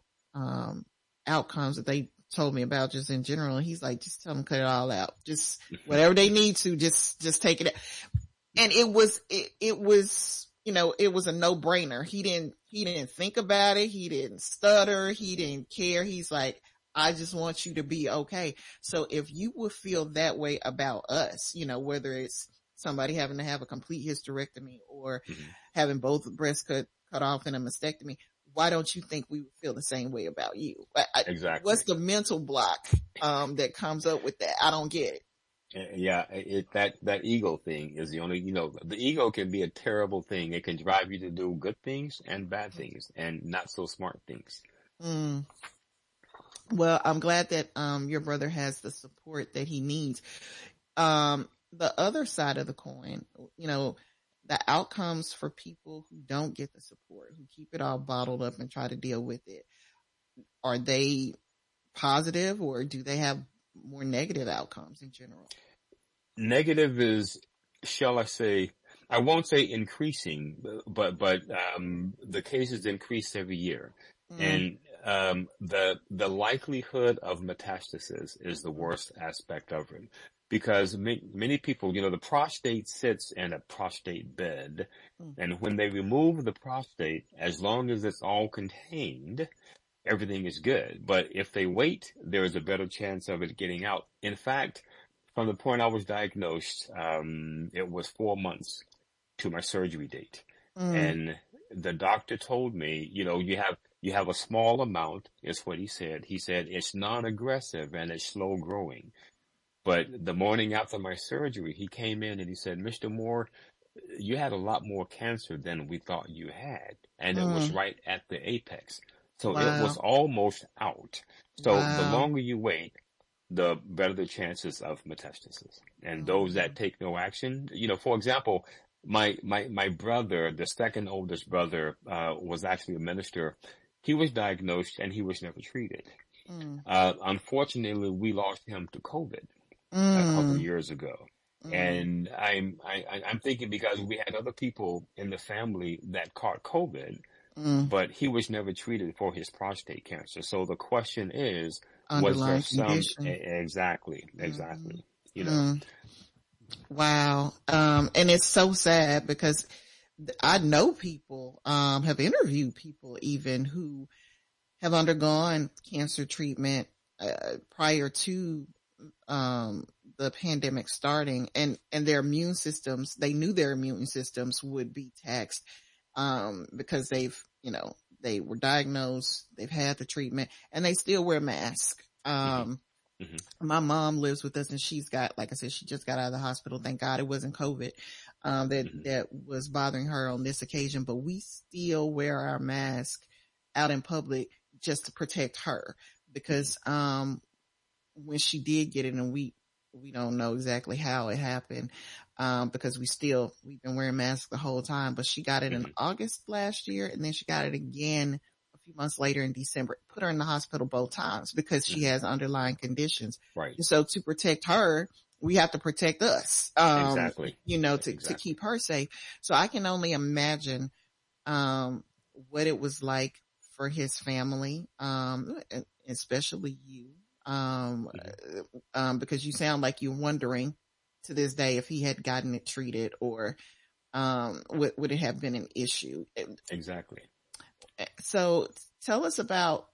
S3: outcomes that they told me about just in general. And he's like, just tell them cut it all out. Just whatever they need to, just take it out. And it was it was a no-brainer. He didn't think about it. He didn't stutter. He didn't care. He's like, I just want you to be okay. So if you would feel that way about us, whether it's somebody having to have a complete hysterectomy or having both breasts cut off in a mastectomy, why don't you think we would feel the same way about you?
S4: Exactly.
S3: What's the mental block that comes up with that? I don't get it.
S4: Yeah, that ego thing is the only, the ego can be a terrible thing. It can drive you to do good things and bad things and not so smart things.
S3: Well, I'm glad that your brother has the support that he needs. The other side of the coin, the outcomes for people who don't get the support, who keep it all bottled up and try to deal with it, are they positive, or do they have more negative outcomes in general?
S4: Negative is, shall I say, I won't say increasing, but the cases increase every year. And the likelihood of metastasis is the worst aspect of it, because many people, the prostate sits in a prostate bed, and when they remove the prostate, as long as it's all contained, everything is good. But if they wait, there is a better chance of it getting out. In fact, from the point I was diagnosed, it was 4 months to my surgery date. And the doctor told me, you have a small amount, is what he said. He said it's non-aggressive and it's slow growing. But the morning after my surgery, he came in and he said, Mr. Moore, you had a lot more cancer than we thought you had. And it was right at the apex. So it was almost out. So the longer you wait, the better the chances of metastasis. And those that take no action, for example, my brother, the second oldest brother, was actually a minister. He was diagnosed and he was never treated. Unfortunately, we lost him to COVID a couple of years ago. And I'm thinking, because we had other people in the family that caught COVID, but he was never treated for his prostate cancer. So the question is, was there some, exactly.
S3: Wow. And it's so sad, because I know people, have interviewed people even who have undergone cancer treatment, prior to, the pandemic starting, and their immune systems, they knew their immune systems would be taxed, because they were diagnosed, they've had the treatment, and they still wear masks. My mom lives with us, and she's got, like I said, she just got out of the hospital. Thank God it wasn't COVID, that was bothering her on this occasion, but we still wear our mask out in public just to protect her, because, when she did get it, and we don't know exactly how it happened, because we've been wearing masks the whole time, but she got it in August last year, and then she got it again a few months later in December. Put her in the hospital both times because she has underlying conditions.
S4: Right.
S3: And so to protect her, we have to protect us,
S4: exactly.
S3: To keep her safe. So I can only imagine, what it was like for his family, especially you, because you sound like you're wondering to this day if he had gotten it treated, or, would it have been an issue?
S4: Exactly.
S3: So tell us about,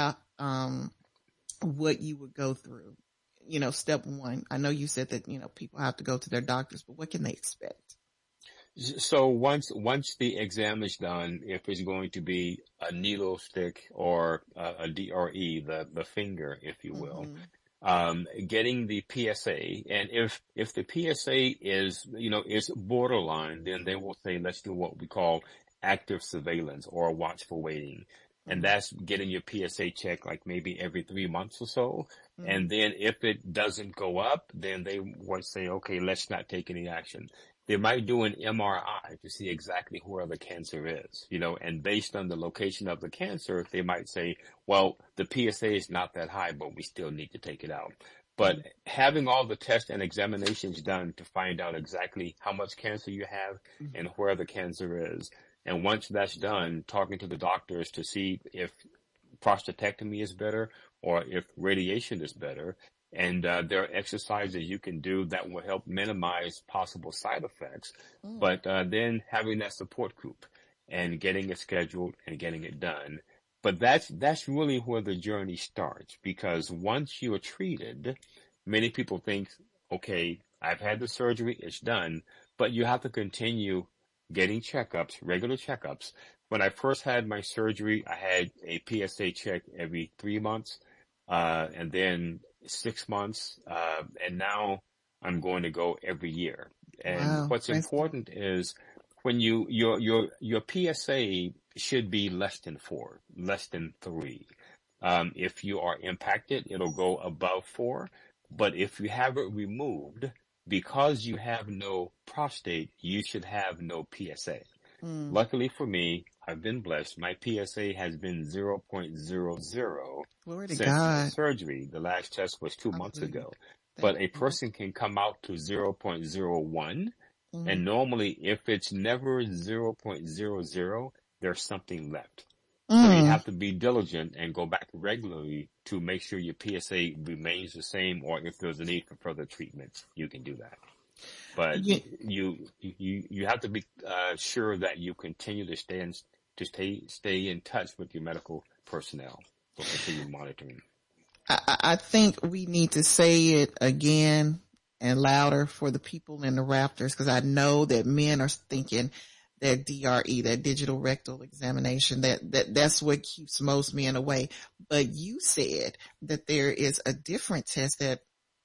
S3: what you would go through. Step one, I know you said that, people have to go to their doctors, but what can they expect?
S4: So once the exam is done, if it's going to be a needle stick or a DRE, the finger, if you will, getting the PSA, and if the PSA is borderline, then they will say, let's do what we call active surveillance or watchful waiting. And that's getting your PSA check like maybe every 3 months or so. And then if it doesn't go up, then they would say, okay, let's not take any action. They might do an MRI to see exactly where the cancer is, and based on the location of the cancer, they might say, well, the PSA is not that high, but we still need to take it out. But having all the tests and examinations done to find out exactly how much cancer you have and where the cancer is. And once that's done, talking to the doctors to see if prostatectomy is better or if radiation is better. And there are exercises you can do that will help minimize possible side effects. But then having that support group and getting it scheduled and getting it done. But that's really where the journey starts, because once you are treated, many people think, okay, I've had the surgery, it's done, but you have to continue getting checkups, regular checkups. When I first had my surgery, I had a PSA check every 3 months, and then 6 months, and now I'm going to go every year. And what's important is when your PSA should be less than 4, less than 3. If you are impacted, it'll go above 4. But if you have it removed, because you have no prostate, you should have no PSA. Luckily for me, I've been blessed. My PSA has been 0.00 since the surgery. The last test was 2 months ago. But a person can come out to 0.01. And normally, if it's never 0.00, there's something left. So you have to be diligent and go back regularly to make sure your PSA remains the same, or if there's a need for further treatment, you can do that. But you have to be sure that you continue to stay in touch with your medical personnel for continued monitoring.
S3: I think we need to say it again and louder for the people in the rafters, because I know that men are thinking that DRE, that digital rectal examination, that's what keeps most men away. But you said that there is a different test that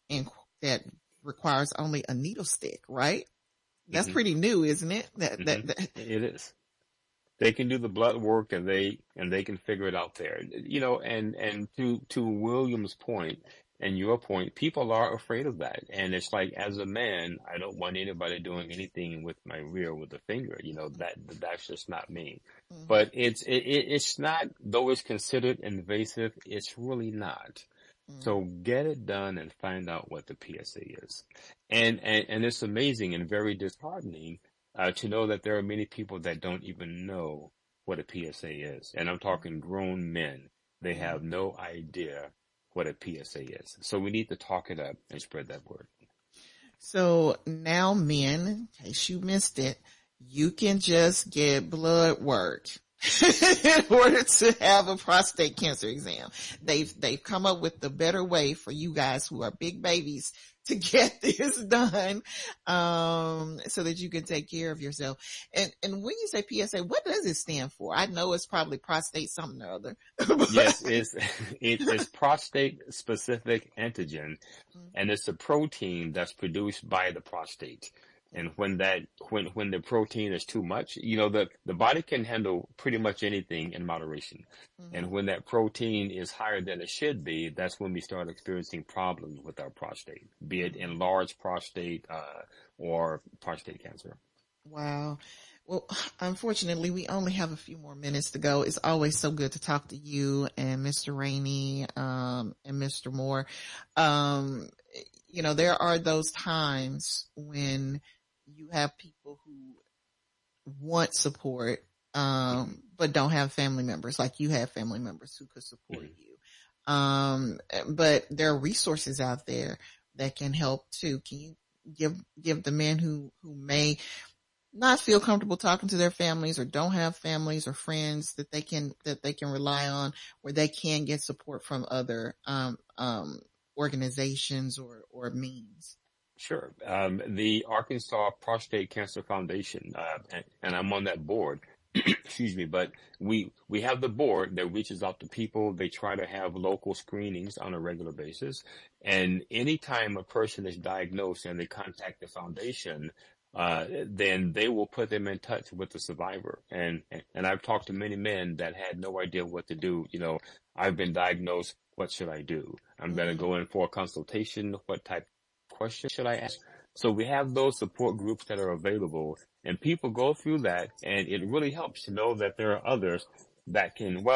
S3: requires only a needle stick, right? That's pretty new, isn't it?
S4: It is. They can do the blood work and they can figure it out there. And to William's point and your point, people are afraid of that. And it's like, as a man, I don't want anybody doing anything with my rear with a finger. That's just not me. But it's not, though it's considered invasive, it's really not. So get it done and find out what the PSA is. And it's amazing and very disheartening to know that there are many people that don't even know what a PSA is. And I'm talking grown men. They have no idea what a PSA is. So we need to talk it up and spread that word.
S3: So now, men, in case you missed it, you can just get blood work in order to have a prostate cancer exam. They've come up with the better way for you guys who are big babies to get this done, so that you can take care of yourself. And when you say PSA, what does it stand for? I know it's probably prostate something or other.
S4: Yes, it's prostate specific antigen, and it's a protein that's produced by the prostate. And when the protein is too much, the body can handle pretty much anything in moderation. And when that protein is higher than it should be, that's when we start experiencing problems with our prostate, be it enlarged prostate, or prostate cancer.
S3: Wow. Well, unfortunately, we only have a few more minutes to go. It's always so good to talk to you and Mr. Rainey, and Mr. Moore. There are those times when you have people who want support, but don't have family members, like you have family members who could support you. But there are resources out there that can help too. Can you give the men who may not feel comfortable talking to their families or don't have families or friends that they can rely on, where they can get support from other, organizations or means?
S4: Sure. The Arkansas Prostate Cancer Foundation, and I'm on that board, excuse me, but we have the board that reaches out to people. They try to have local screenings on a regular basis. And anytime a person is diagnosed and they contact the foundation, then they will put them in touch with the survivor. And I've talked to many men that had no idea what to do. I've been diagnosed. What should I do? I'm going to go in for a consultation. What type of question should I ask? So we have those support groups that are available, and people go through that, and it really helps to know that there are others that can,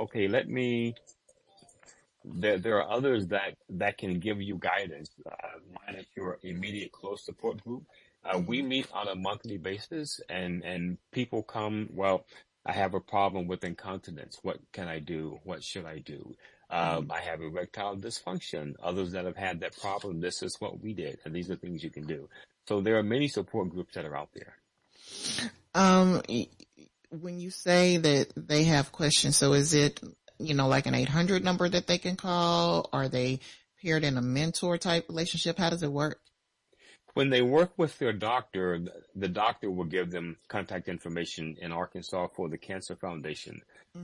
S4: there are others that can give you guidance, minus your immediate close support group. We meet on a monthly basis, and people come, I have a problem with incontinence. What can I do? What should I do? I have erectile dysfunction. Others that have had that problem, this is what we did, and these are things you can do. So there are many support groups that are out there.
S3: When you say that they have questions, so is it, like an 800 number that they can call? Are they paired in a mentor type relationship? How does it work?
S4: When they work with their doctor, the doctor will give them contact information in Arkansas for the Cancer Foundation,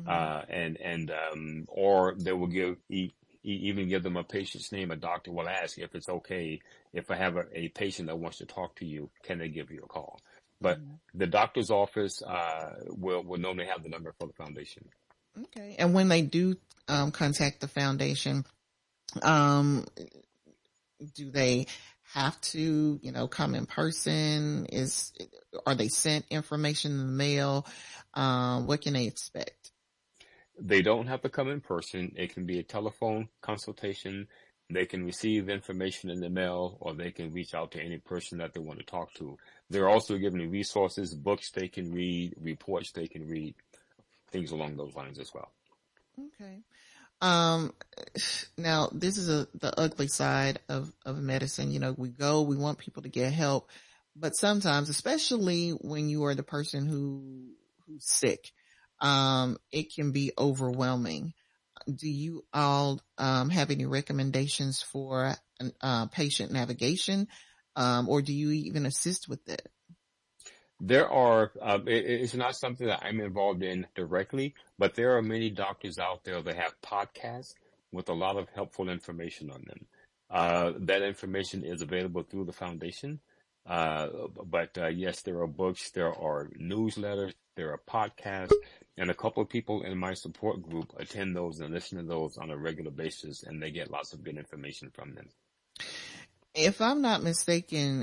S4: or they will even give them a patient's name. A doctor will ask if it's okay if I have a patient that wants to talk to you, can they give you a call? But the doctor's office will normally have the number for the foundation.
S3: Okay, and when they do contact the foundation, do they have to, come in person? Are they sent information in the mail? What can they expect?
S4: They don't have to come in person. It can be a telephone consultation. They can receive information in the mail, or they can reach out to any person that they want to talk to. They're also given resources, books they can read, reports they can read, things along those lines as well.
S3: Okay. Now this is the ugly side of medicine. We want people to get help, but sometimes, especially when you are the person who's sick, it can be overwhelming. Do you all, have any recommendations for, patient navigation? Or do you even assist with that?
S4: There are, it's not something that I'm involved in directly, but there are many doctors out there that have podcasts with a lot of helpful information on them. That information is available through the foundation. But yes, there are books, there are newsletters, there are podcasts, and a couple of people in my support group attend those and listen to those on a regular basis, and they get lots of good information from them.
S3: If I'm not mistaken,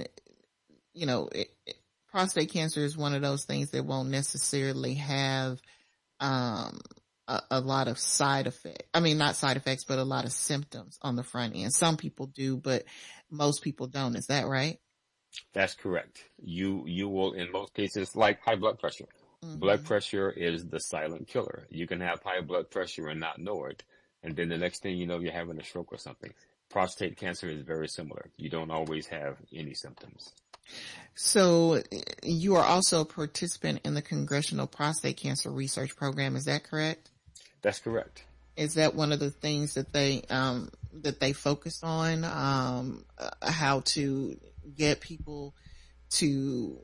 S3: prostate cancer is one of those things that won't necessarily have a lot of side effects. I mean, not side effects, but a lot of symptoms on the front end. Some people do, but most people don't. Is that right?
S4: That's correct. You will, in most cases, like high blood pressure. Blood pressure is the silent killer. You can have high blood pressure and not know it, and then the next thing you know, you're having a stroke or something. Prostate cancer is very similar. You don't always have any symptoms.
S3: So you are also a participant in the Congressional Prostate Cancer Research Program. Is that correct?
S4: That's correct.
S3: Is that one of the things that they that they focus on, how to get people to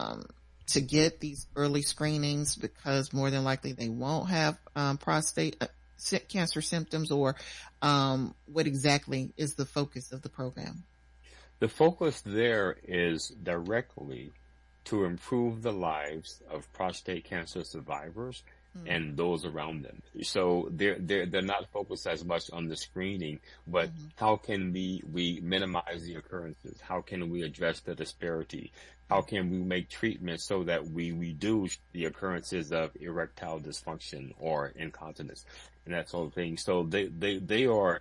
S3: get these early screenings, because more than likely they won't have prostate cancer symptoms, or what exactly is the focus of the program?
S4: The focus there is directly to improve the lives of prostate cancer survivors and those around them. So they're not focused as much on the screening, but how can we minimize the occurrences? How can we address the disparity? How can we make treatments so that we reduce the occurrences of erectile dysfunction or incontinence and that sort of thing? So they are,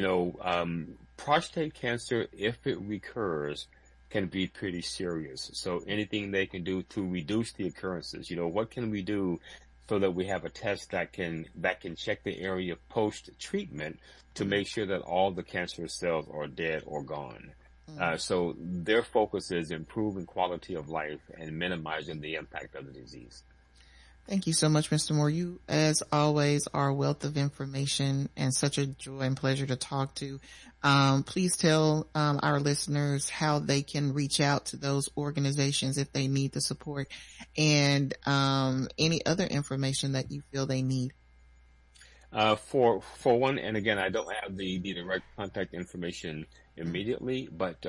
S4: prostate cancer, if it recurs, can be pretty serious. So anything they can do to reduce the occurrences, what can we do so that we have a test that can check the area post treatment to make sure that all the cancerous cells are dead or gone. So their focus is improving quality of life and minimizing the impact of the disease.
S3: Thank you so much, Mr. Moore. You, as always, are a wealth of information and such a joy and pleasure to talk to. Please tell our listeners how they can reach out to those organizations if they need the support, and any other information that you feel they need.
S4: For one, and again, I don't have the direct contact information immediately, but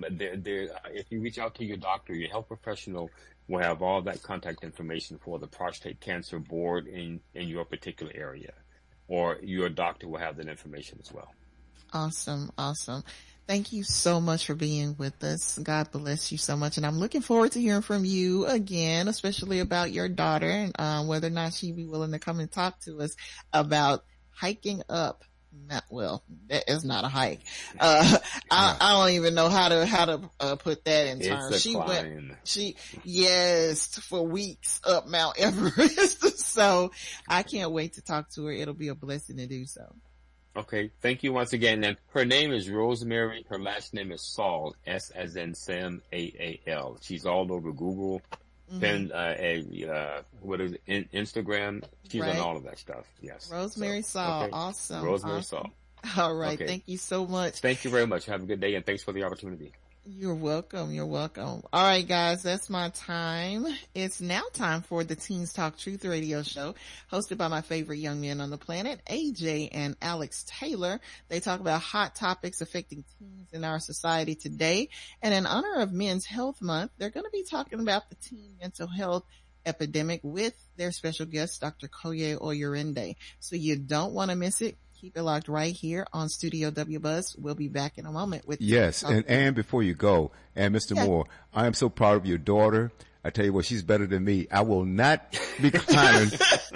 S4: if you reach out to your doctor, your health professional will have all that contact information for the prostate cancer board in your particular area, or your doctor will have that information as well. Awesome.
S3: Thank you so much for being with us. God bless you so much. And I'm looking forward to hearing from you again, especially about your daughter, and whether or not she'd be willing to come and talk to us about hiking up. Well, that is not a hike. I don't even know how to put that in terms.
S4: She climb.
S3: Yes, for weeks up Mount Everest. So I can't wait to talk to her. It'll be a blessing to do so.
S4: Okay. Thank you once again. And her name is Rosemary. Her last name is Saul, S as in Sam, A-A-L. She's all over Google. Then, what is it? Instagram. She's on all of that stuff. Yes.
S3: Rosemary Saul. Okay. Awesome.
S4: Rosemary Saul.
S3: All right. Okay. Thank you so much.
S4: Thank you very much. Have a good day, and thanks for the opportunity.
S3: You're welcome. All right, guys, that's my time. It's now time for the Teens Talk Truth Radio Show, hosted by my favorite young men on the planet, AJ and Alex Taylor. They talk about hot topics affecting teens in our society today. And in honor of Men's Health Month, they're going to be talking about the teen mental health epidemic with their special guest, Dr. Koye Oyerinde. So you don't want to miss it. Keep it locked right here on Studio W Buzz. We'll be back in a moment with
S2: yes. And before you go, and Mr. Moore, I am so proud of your daughter. I tell you what, she's better than me. I will not be climbing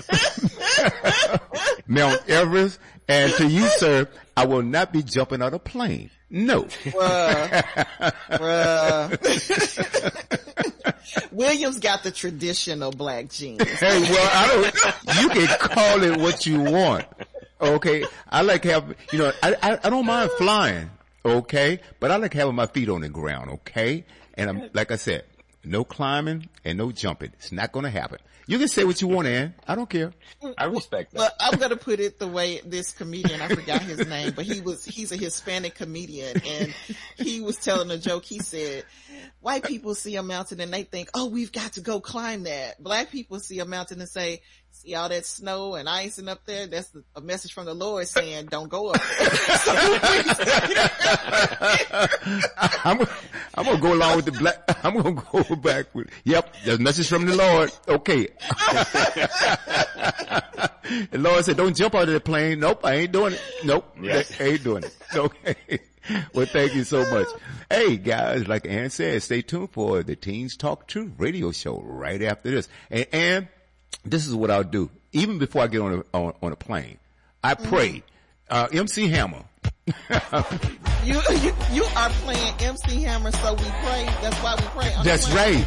S2: Mount Everest. And to you, sir, I will not be jumping out of a plane. No.
S3: Williams got the traditional black jeans.
S2: Hey, well, you can call it what you want. Okay. I like having, I don't mind flying. Okay. But I like having my feet on the ground. Okay. And like I said, no climbing and no jumping. It's not going to happen. You can say what you want, Ann. I don't care.
S4: I respect that.
S3: Well, I'm going to put it the way this comedian, I forgot his name, but he's a Hispanic comedian, and he was telling a joke. He said, white people see a mountain and they think, oh, we've got to go climb that. Black people see a mountain and say, see all that snow and icing up there? That's a message from the Lord saying, don't go up there.
S2: I'm going to go along with the black. I'm going to go back with, yep, there's a message from the Lord. Okay. The Lord said, don't jump out of the plane. Nope, I ain't doing it. Nope, I ain't doing it. Okay. Well, thank you so much. Hey, guys, like Ann said, stay tuned for the Teens Talk Truth radio show right after this. And Ann, this is what I'll do. Even before I get on a plane, I pray. MC Hammer.
S3: You are playing MC Hammer, so we pray. That's why we pray.
S2: That's right.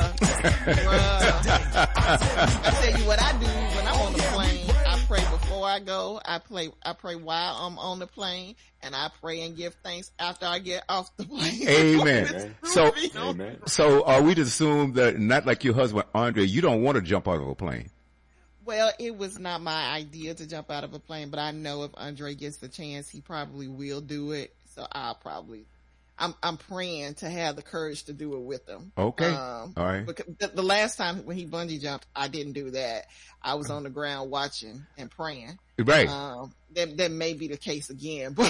S3: I tell you what I do when I'm on the plane. I pray before I go. I pray while I'm on the plane, and I pray and give thanks after I get off the plane.
S2: Amen. So are we to assume that, not like your husband Andre, you don't want to jump out of a plane?
S3: Well, it was not my idea to jump out of a plane, but I know if Andre gets the chance, he probably will do it. So I'm praying to have the courage to do it with him.
S2: Okay. All right.
S3: Because the last time when he bungee jumped, I didn't do that. I was on the ground watching and praying.
S2: Right.
S3: That may be the case again, but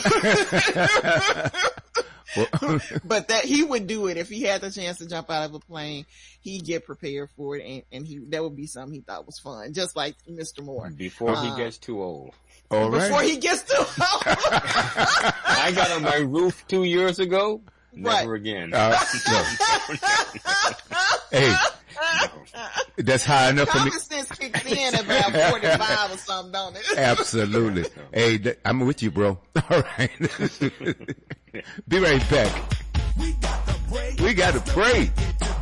S3: but that he would do it if he had the chance to jump out of a plane. He'd get prepared for it, and that would be something he thought was fun, just like Mr. Moore.
S4: Before he gets too old.
S2: All right.
S3: Before he gets too old.
S4: I got on my roof 2 years ago. Never
S3: Right.
S4: again.
S2: No. Hey, that's high enough for me.
S3: Common sense kicks in at about 45 or something, don't it?
S2: Absolutely. Hey, I'm with you, bro. All right. Be right back. We got to pray.